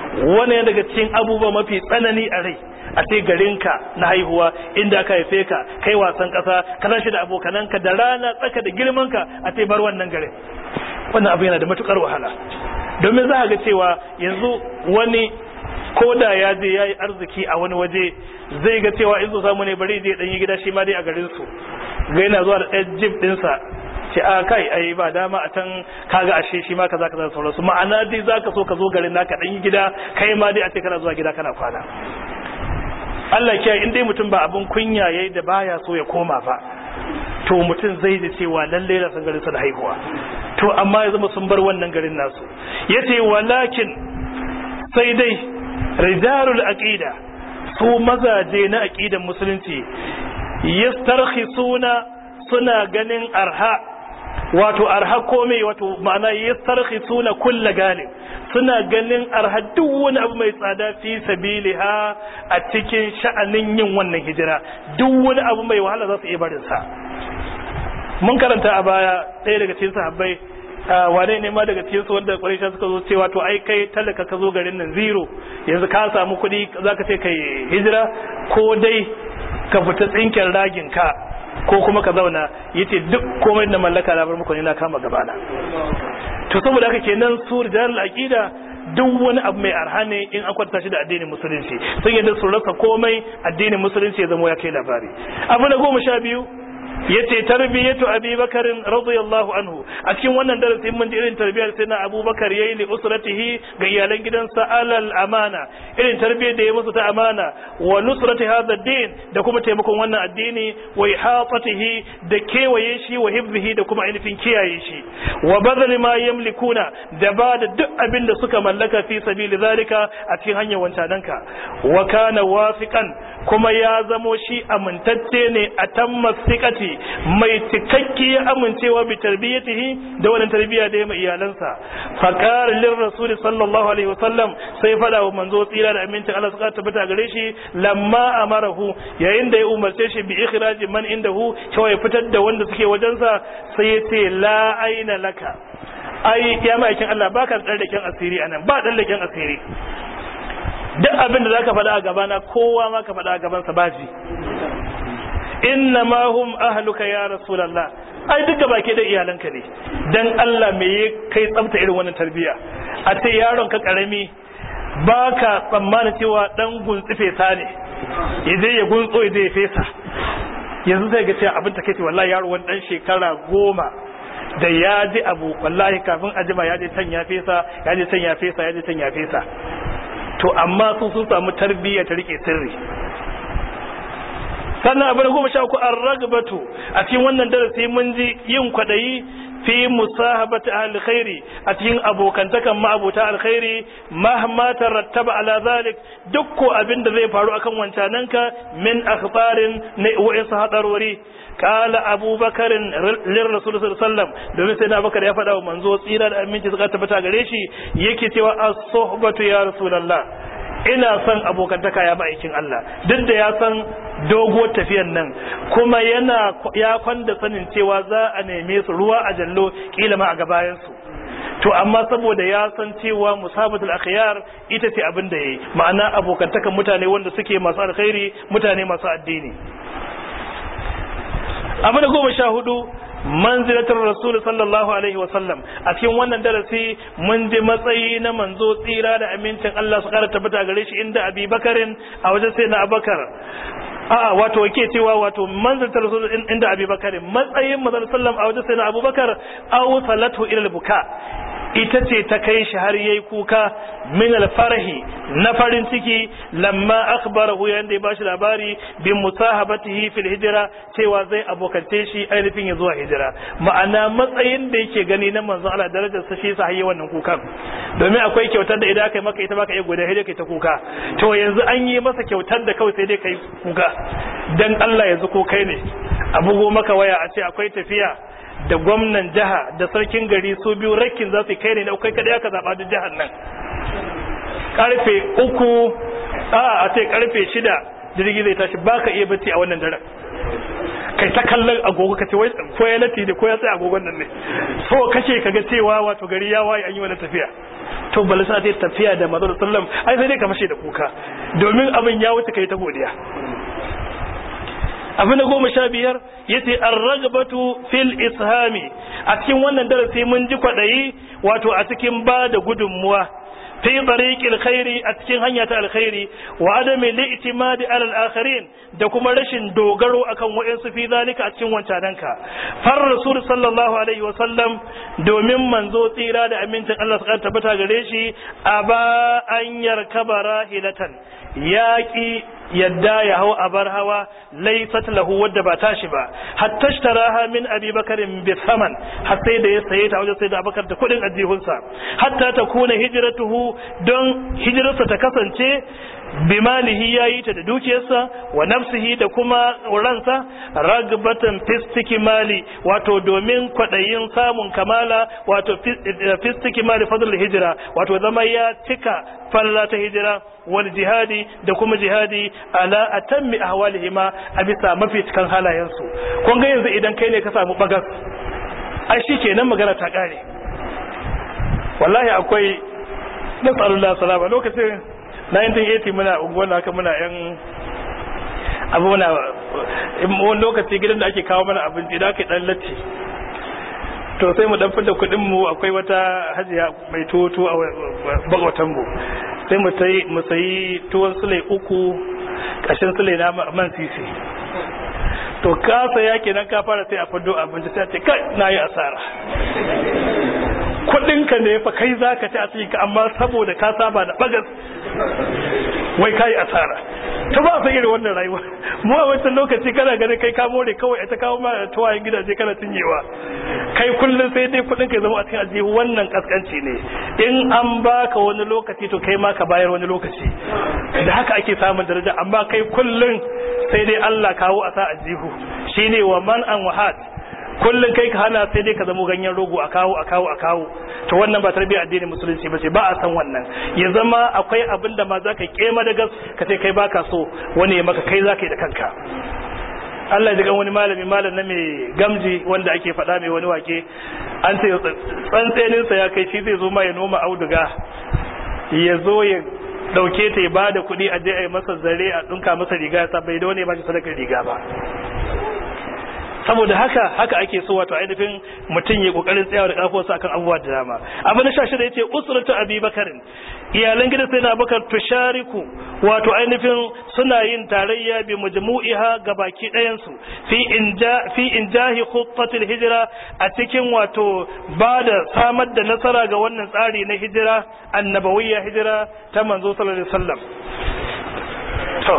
wani daga cikin abubuwa mafi tsanani a rai a ce garinka na haihuwa inda aka haife ka kai wasan kasa ka tashi da abokananka da rana tsaka da girmanka a ce bar wannan garin. Wannan abu yana da matukar wahala, domin za a ga cewa yanzu wani ko da ya je ya yi arziki a wani waje zai ga cewa in so samu ne bari je ɗanyi gida shi ma dai a garinsu, ga yana zuwa da ɗan jib ɗinsa ce a kai ai ba dama a can kaga ashe shi ma kaza kaza sauransu. Ma'ana dai zaka so ka zo garin naka ɗanyi gida kai ma dai a ce kana zuwa gida kana kwana. Allah kiyaye in dai mutum ba abin kunya yayi da baya so ya koma ba, to mutum zai ji cewa lalle na san garin sa da haihuwa. To amma ya zama sun bar wannan garin nasu. Yace walakin sai dai rijalul aqida, su mazaje na aqidan musulunci, yastarkhisuna suna ganin arha, wato arha komai, wato ma'ana yastarkhisuna kullu galib, suna ganin arha duk wani abu mai tsada fi sabiliha a cikin sha'anin yin wannan hijira. Duk wani abu mai wahala za su iya barin sa. Mun karanta a baya ɗaya daga cikin sahabbai, wane ne ma daga cikin su wanda Quraysh suka zo cewa to ai kai talaka ka zo garin nan zero, yanzu ka samu kuɗi zaka ce kai hijira ko dai ka fita tsinken ragin ka ko kuma ka zauna. Yace duk komai da mallaka na bar muku ne na kama gabana. To saboda haka kenan su rijalul aqida duk wani abu mai arha ne in an kwanta shi da addinin musulunci, sun yadda su rasa komai addinin musulunci ya zama ya kai labari. Abu na goma sha biyu yace tarbiyatu Abi Bakar radiyallahu anhu. A cikin wannan darasin mun ji irin tarbiyar sai na Abu Bakar yayi li usratihi ga iyalan gidansa alal amana, irin tarbiyar da ya musu ta amana, wa nusrati hadha ad-din da kuma taimakon wannan addini, wa ihafatihi da kewaye shi, wa hifzihi da kuma ainihin kiyaye shi, wa badal ma yamlikuna da ba da duk abin da suka mallaka fi sabili zalika a cikin hanyar wancananka. Wa kana wafiqan, kuma ya zamo shi amintacce ne a tamma sikati, mai cikakkiyar amincewa bi tarbiyatihi da wannan tarbiyya da ya mai iyalansa. Faqala lir rasul sallallahu alaihi wasallam, sai fada wa manzo tsira da amincin Allah suka tabbata gare shi, lamma amarahu, yayin da ya umarce shi bi ikhraji man indahu, cewa ya fitar da wanda suke wajensa, sai ya ce la aina laka, ai ya ma'aikin Allah baka da dallaken asiri anan, ba dallaken asiri. Duk abin da zaka faɗa a gabana kowa ma ka faɗa a gabansa baji. Inna ma hum ahluka ya rasulullah, ai duk gaba ke da iyalanka ne. Dan Allah me ya kai tsafta irin wannan tarbiya, a ce yaron ka karami baka tsammanin cewa dan guntsi fesa ne, yaje ya guntso yaje ya fesa. Yanzu sai ga cewa abin take ce wallahi yaro wani dan shekara goma da ya ji abu wallahi kafin ajima ya je can ya fesa, ya je can ya fesa, ya je can ya fesa. To amma su sun samu tarbiyya ta rike sirri. Sannan abu na goma sha uku an ragbatu, a cikin wannan darasi mun ji yin kwadayi fi musahabati ahli khairi, a cikin abokantakan ma'abuta alkhairi, mahma tarattaba ala zalik, duk ko abin da zai faru akan wancananka min akhbarin na wa'insu hadarwari. Kala abubakar lir rasul sallallahu alaihi wasallam, domin sai na bakar ya faɗa wa manzo tsira da aminci suka tabbata gare shi, yake cewa as-suhbatu ya rasulullah, ina son abokantaka ya ma'aikin Allah. Duk da ya san dogo tafiyan nan, kuma yana ya kwanda sanin cewa za a neme su ruwa a jallo kila ma a gabayan su, to amma saboda ya san cewa musabatul akhyar ita ce abin da yayi, ma'ana abokantakan mutane wanda suke masu alkhairi, mutane masu addini. Abu da goma sha hudu manzilatul rasul sallallahu alaihi wa sallam, a cikin wannan darasi mun ji matsayi na manzo tsira da amincin Allah su kara tabbata gare shi inda Abi Bakarin a wajen sai na Abubakar, a wato yake cewa wato manzilatul rasul inda Abi Bakarin, matsayin manzo sallam a wajen sai na Abubakar, aw salatu ila al-buka, ita ce ta kai shi har yayi kuka min al-farahi, na farin ciki, lamma akhbarahu, yanda ya bashi labari bi musahabatihi fil hijra, cewa zai abokance shi ainihin ya zuwa hijira. Ma'ana matsayin da yake gani na manzon Allah, darajar sa shi sa hayi wannan kukan, domin akwai kyautar da idan kai maka ita baka iya gode sai kai ta kuka, to yanzu an yi masa kyautar da kawai sai dai kai kuka. Dan Allah yanzu ko kai ne abugo maka waya a ce akwai tafiya da gwamnan jiha da sarkin gari su biyu rakin za su kai ne na kai kada aka zaba duk jihar nan, karfe uku a a ce karfe shida jirgi zai tashi, baka iya bacci a wannan daren, kai ta kallon agogo kace wai ko ya lati da ko ya sai agogon nan ne, so kace kaga cewa wato gari ya waye an yi wannan tafiya. to balisa ta tafiya da manzo sallam ai sai dai ka fashe da kuka domin abin ya wuce kai ta godiya. abu na goma sha biyar yace ar-ragbatu fil ishami a cikin wannan darasi mun ji kwadayi wato a cikin ba da gudunmuwa fi tariqil khairi a cikin hanya ta alkhairi wa adami li'timadi ala al-akharin da kuma rashin dogaro akan wayansu fi zalika a cikin wancananka far rasul sallallahu alaihi wa sallam domin manzo tsira da amincin Allah su tabbata gare shi aba an yarkaba rahilatan yaqi yadda ya hau abar hawa laysat lahu wadda ba tashi ba hatta ishtaraha min abi bakarin bi thaman har sai da ya saye ta wajen sai da abakar da kudin ajihunsa hatta ta kuna hijratuhu don hijirarsa ta kasance bimalihi yayi ta da dukiyarsa wa nafsihi da kuma ransa ragbatan fistiki mali wato domin kwadayin samun kamala wato fistiki mali fadl hijra wato zama ya tika falla ta hijira wal jihadi da kuma jihadi ala atammi ahwalihima a bisa mafi cikan halayensu kun ga yanzu idan kai ne ka samu bagas ai shikenan magana ta kare wallahi akwai nasallallahu salama lokacin nineteen eighty muna unguwar haka muna yan abu muna wani lokaci gidan da ake kawo mana abinci da aka dan latti to sai mu dan fita kudin mu akwai wata hajiya mai toto a bagwatan mu sai mu sai mu sayi tuwon sule uku kashin sule na man sisi to ka saya kenan ka fara sai a fado abinci sai a ce kai nayi asara kudinka ne fa kai zaka ci a cikin amma saboda ka saba da bagas wai kai asara ta ba sai irin wannan rayuwa mu a wancan lokaci kana ganin kai ka more kawai ta kawo ma tuwayen gidaje kana cinyewa kai kullun sai dai kudin ka zama a cikin aljihu wannan kaskanci ne in an baka wani lokaci to kai ma ka bayar wani lokaci da haka ake samun daraja amma kai kullun sai dai Allah kawo a sa aljihu shine wa man an wahat kullun kai ka hana sai dai ka zama ganyen rogo a kawo a kawo a kawo to wannan ba tarbiyyar addinin musulunci ba ce ba a san wannan ya zama akwai abin da ma za ka kema da gas ka ce kai baka so wani ya maka kai za ka yi da kanka Allah ya ga wani malami malam na mai gamji wanda ake faɗa mai wani wake an ce tsantseninsa ya kai shi zai zo ma ya noma auduga ya zo ya dauke ta ya ba da kuɗi a je a yi masa zare a ɗinka masa riga ya sa bai da wani ya ba shi sadakar riga ba saboda haka haka ake so wato ainihin mutum ya kokarin tsayawa da kafowarsa akan abubuwa da dama abu na shashida yace usratu abi bakarin iyalan gidan sai na bakar tushariku wato ainihin suna yin tarayya bi majmu'iha gabaki ɗayan su fi inja fi injahi khuttatil hijra a cikin wato bada samar da nasara ga wannan tsari na hijira annabawiyya hijira ta manzo sallallahu alaihi wasallam to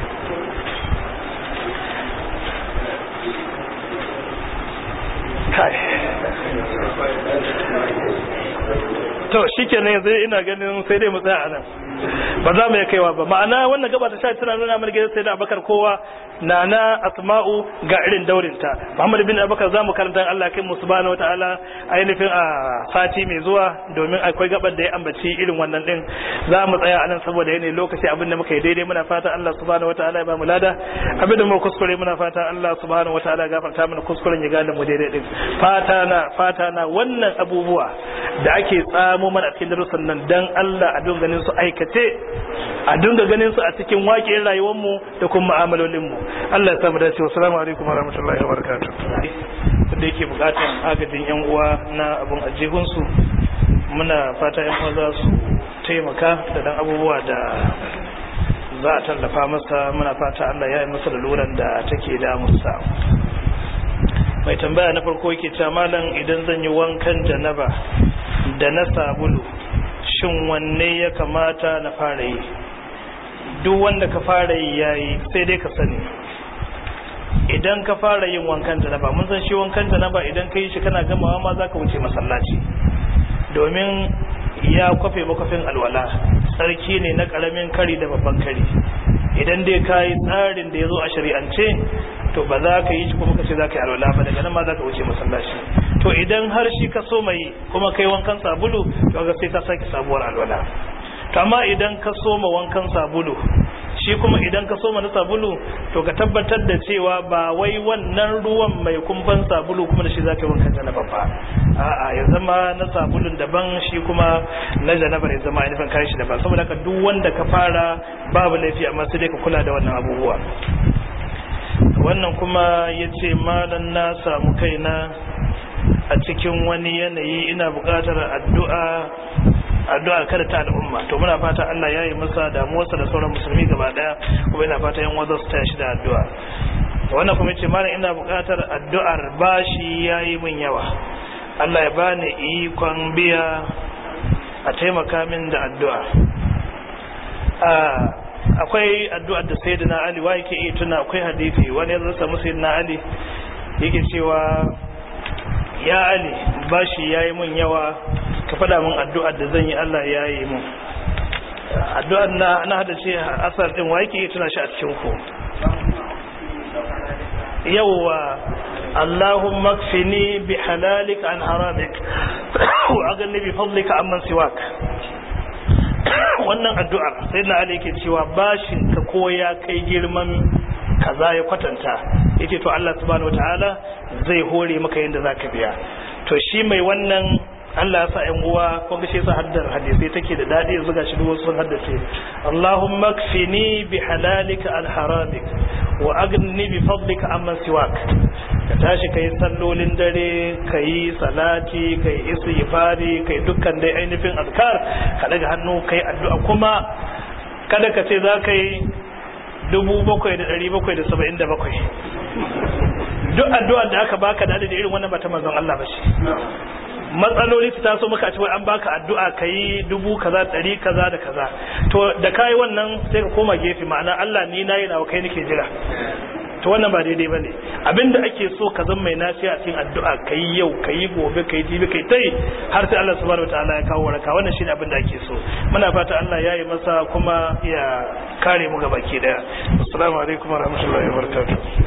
to shikenan yanzu ina ganin sai dai mu tsaya anan ba za mu yi kaiwa ba ma'ana wannan gaba ta sha tana nuna mana gidan sai da Abubakar kowa nana Asma'u ga irin daurinta Muhammad bin Abubakar zamu karanta Allah kai mu subhanahu wataala ainihin a sati mai zuwa domin akwai gabar da ya ambaci irin wannan din za mu tsaya anan saboda yana lokaci abin da muka yi daidai muna fata Allah subhanahu wataala ya ba mu lada abin da mu kuskure muna fata Allah subhanahu wataala ya gafarta mana kuskuren ya gane mu daidai din fata na fata na wannan abubuwa da ake tsamo mana a cikin darussan nan dan Allah a dinga ganin su aikace a dinga ganin su a cikin waƙiyar rayuwar mu da kuma mu'amalolin mu Allah ya samu dace. Assalamu alaikum warahmatullahi wabarakatuh. Da yake bukatan agajin yan uwa na abun ajihun su muna fata yan uwa za su taimaka da dan abubuwa da za a tallafa masa muna fata Allah ya yi masa laluran da take damunsa. Mai tambaya na farko yake cewa malam idan zan yi wankan janaba da na sabulu shin wanne ya kamata na fara yi? Duk wanda ka fara yi yayi sai dai ka sani idan ka fara yin wankan janaba mun san shi wankan janaba idan ka yi shi kana gamawa ma zaka wuce masallaci domin ya kwafe makwafin alwala tsarki ne na karamin kari da babban kari idan dai ka yi tsarin da ya zo a shari'ance to ba za ka yi shi kuma ka ce za ka yi alwala ba daga nan ma za ka wuce masallaci to idan har shi ka so mai kuma kai wankan sabulu to ga sai ka sake sabuwar alwala to amma idan ka so ma wankan sabulu shi kuma idan ka so ma na sabulu to ka tabbatar da cewa ba wai wannan ruwan mai kumfan sabulu kuma da shi za ka yi wankan janaba ba a'a ya zama na sabulun daban shi kuma na janabar ya zama ainihin kayan shi daban, saboda haka duk wanda ka fara babu laifi, amma sai dai ka kula da wannan abubuwa. Wannan kuma ya ce malam na samu kaina a cikin wani yanayi ina buƙatar addu'a addu'ar kada ta al'umma, to muna fata Allah ya yi masa damuwarsa da sauran musulmi gaba daya, kuma ina fata yan uwa su taya shi da addu'a. Wannan kuma yace malam ina buƙatar addu'ar bashi yayi min yawa, Allah ya bani ikon biya, a taimaka min da addu'a. Akwai addu'ar da sayyidina Ali wa yake iya tuna, akwai hadisi wani ya samu sayyidina Ali yake cewa ya Ali bashi yayi min yawa, ka faɗa min addu'ar da zan yi Allah ya yi mun. Addu'ar na na hada ce asar din wa yake tuna shi a cikin ku. Yawwa Allahumma kfini bi halalika an haramik wa aghni bi fadlika amman siwak. Wannan addu'ar sai na Ali yake cewa bashin ka ko ya kai girman kaza ya kwatanta, yace to Allah subhanahu wataala zai hore maka yanda zaka biya. To shi mai wannan Allah ya sa ƴan uwa ko ga shi sa haddar hadisi take da dadi, yanzu gashi duk wasu sun haddace Allahumma kfini bi halalika an haramik wa aghni bi fadlika amman siwak. Ka tashi kai sallolin dare, kai salati, kai istighfari, kai dukkan dai ainihin azkar, ka daga hannu kai addu'a, kuma kada ka ce za ka yi dubu bakwai da ɗari bakwai da saba'in da bakwai. Duk addu'a da aka baka da irin wannan ba ta manzon Allah ba shi. Matsaloli su taso maka a cewa an baka addu'a kai dubu kaza ɗari kaza da kaza, to da kai wannan sai ka koma gefe, ma'ana Allah ni nayi nawa kai nake jira, to wannan ba daidai bane. Abinda ake so ka zama mai nasiha a cikin addu'a, kai yau kai gobe kai jibi kai tai har sai Allah subhanahu wataala ya kawo waraka. Wannan shine abin da ake so. Muna fata Allah ya yi masa kuma ya kare mu gabaki daya. Assalamu alaikum warahmatullahi wabarakatuh.